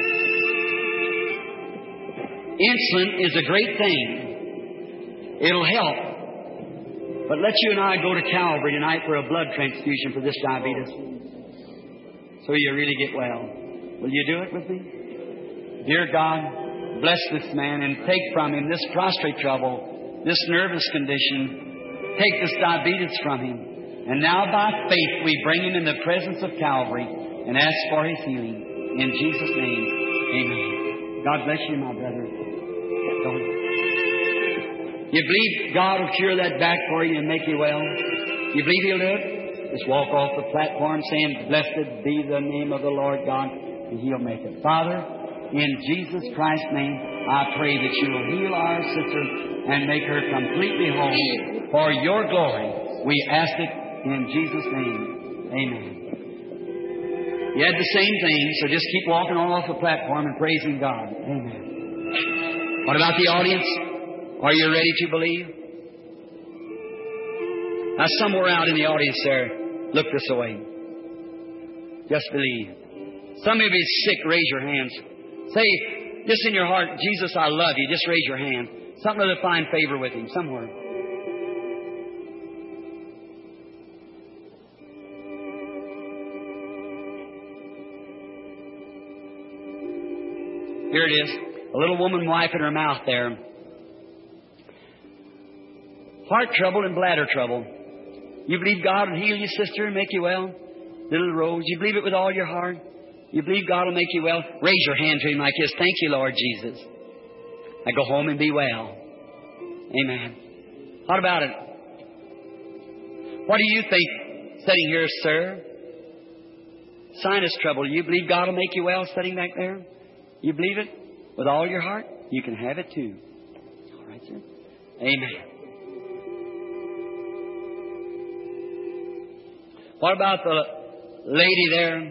Insulin is a great thing. It'll help. But let you and I go to Calvary tonight for a blood transfusion for this diabetes, so you really get well. Will you do it with me? Dear God, bless this man and take from him this prostrate trouble, this nervous condition. Take this diabetes from him. And now by faith we bring him in the presence of Calvary and ask for his healing. In Jesus' name, amen. God bless you, my brother. You believe God will cure that back for you and make you well? You believe He'll do it? Just walk off the platform saying, blessed be the name of the Lord God, and He'll make it. Father, in Jesus Christ's name, I pray that you will heal our sister and make her completely whole for your glory. We ask it in Jesus' name. Amen. You had the same thing, so just keep walking on off the platform and praising God. Amen. What about the audience? Are you ready to believe? Now, somewhere out in the audience there, look this way. Just believe. Some of you sick, raise your hands. Say, just in your heart, Jesus, I love you. Just raise your hand. Something to find favor with Him somewhere. Here it is. A little woman wiping her mouth there. Heart trouble and bladder trouble. You believe God will heal you, sister, and make you well? Little Rose, you believe it with all your heart? You believe God will make you well? Raise your hand to Him like this. Thank you, Lord Jesus. I go home and be well. Amen. What about it? What do you think sitting here, sir? Sinus trouble. You believe God will make you well sitting back there? You believe it with all your heart? You can have it too. All right, sir. Amen. What about the lady there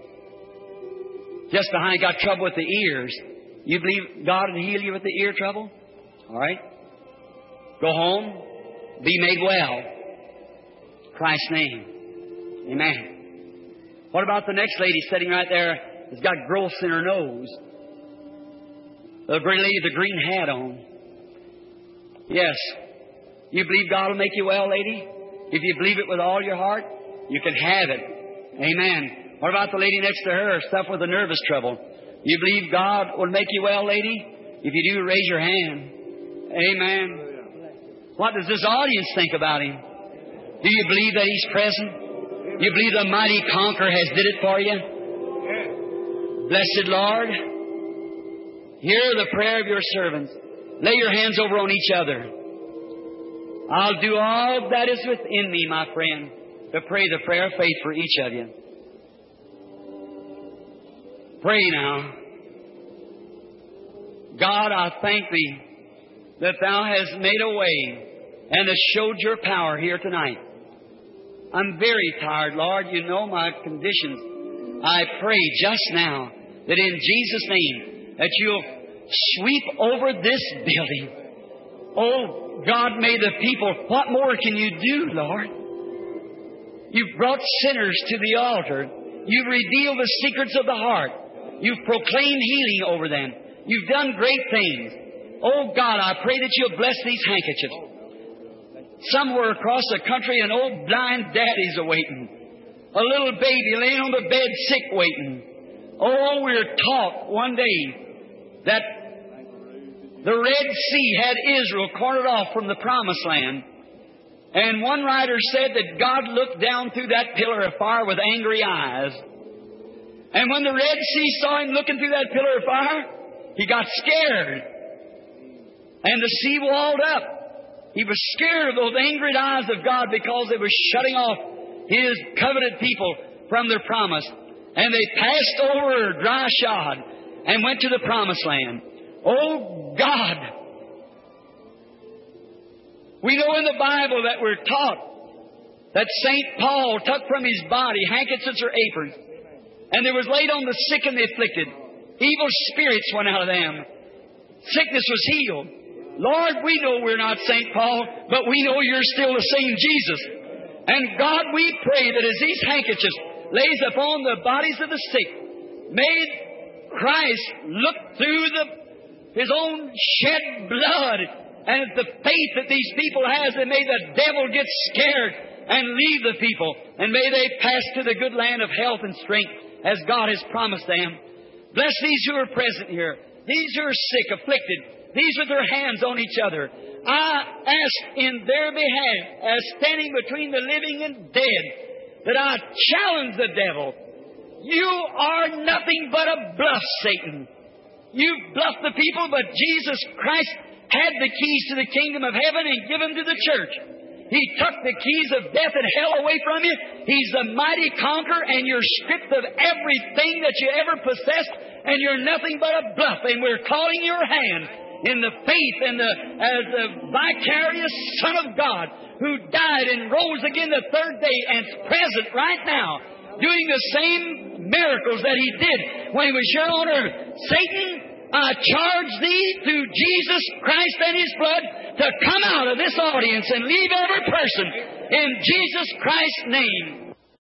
just behind, got trouble with the ears? You believe God will heal you with the ear trouble? All right. Go home. Be made well. Christ's name. Amen. What about the next lady sitting right there that's got growths in her nose? The great lady with the green hat on. Yes. You believe God will make you well, lady? If you believe it with all your heart, you can have it. Amen. What about the lady next to her, stuff with the nervous trouble? You believe God will make you well, lady? If you do, raise your hand. Amen. What does this audience think about Him? Do you believe that He's present? You believe the mighty conqueror has did it for you? Blessed Lord, hear the prayer of your servants. Lay your hands over on each other. I'll do all that is within me, my friend, to pray the prayer of faith for each of you. Pray now. God, I thank Thee that Thou hast made a way and hast showed Your power here tonight. I'm very tired, Lord. You know my conditions. I pray just now that in Jesus' name that You'll sweep over this building. Oh, God, may the people, what more can You do, Lord? You've brought sinners to the altar. You've revealed the secrets of the heart. You've proclaimed healing over them. You've done great things. Oh, God, I pray that You'll bless these handkerchiefs. Somewhere across the country, an old blind daddy's awaiting. A little baby laying on the bed sick waiting. Oh, we're taught one day that the Red Sea had Israel cornered off from the Promised Land. And one writer said that God looked down through that pillar of fire with angry eyes. And when the Red Sea saw Him looking through that pillar of fire, He got scared. And the sea walled up. He was scared of those angry eyes of God because they were shutting off His covenant people from their promise. And they passed over dry shod and went to the Promised Land. Oh, God! We know in the Bible that we're taught that St. Paul took from his body handkerchiefs or aprons, and there was laid on the sick and the afflicted. Evil spirits went out of them. Sickness was healed. Lord, we know we're not St. Paul, but we know You're still the same Jesus. And God, we pray that as these handkerchiefs lays upon the bodies of the sick, may Christ look through His own shed blood and the faith that these people has, and may the devil get scared and leave the people, and may they pass to the good land of health and strength as God has promised them. Bless these who are present here, these who are sick, afflicted, these with their hands on each other. I ask in their behalf, as standing between the living and dead, that I challenge the devil. You are nothing but a bluff, Satan. You've bluffed the people, but Jesus Christ had the keys to the kingdom of heaven and given them to the church. He took the keys of death and hell away from you. He's the mighty conqueror, and you're stripped of everything that you ever possessed, and you're nothing but a bluff. And we're calling your hand in the faith and as the vicarious Son of God who died and rose again the third day and is present right now. doing the same miracles that He did when He was here on earth. Satan, I charge thee through Jesus Christ and His blood to come out of this audience and leave every person in Jesus Christ's name.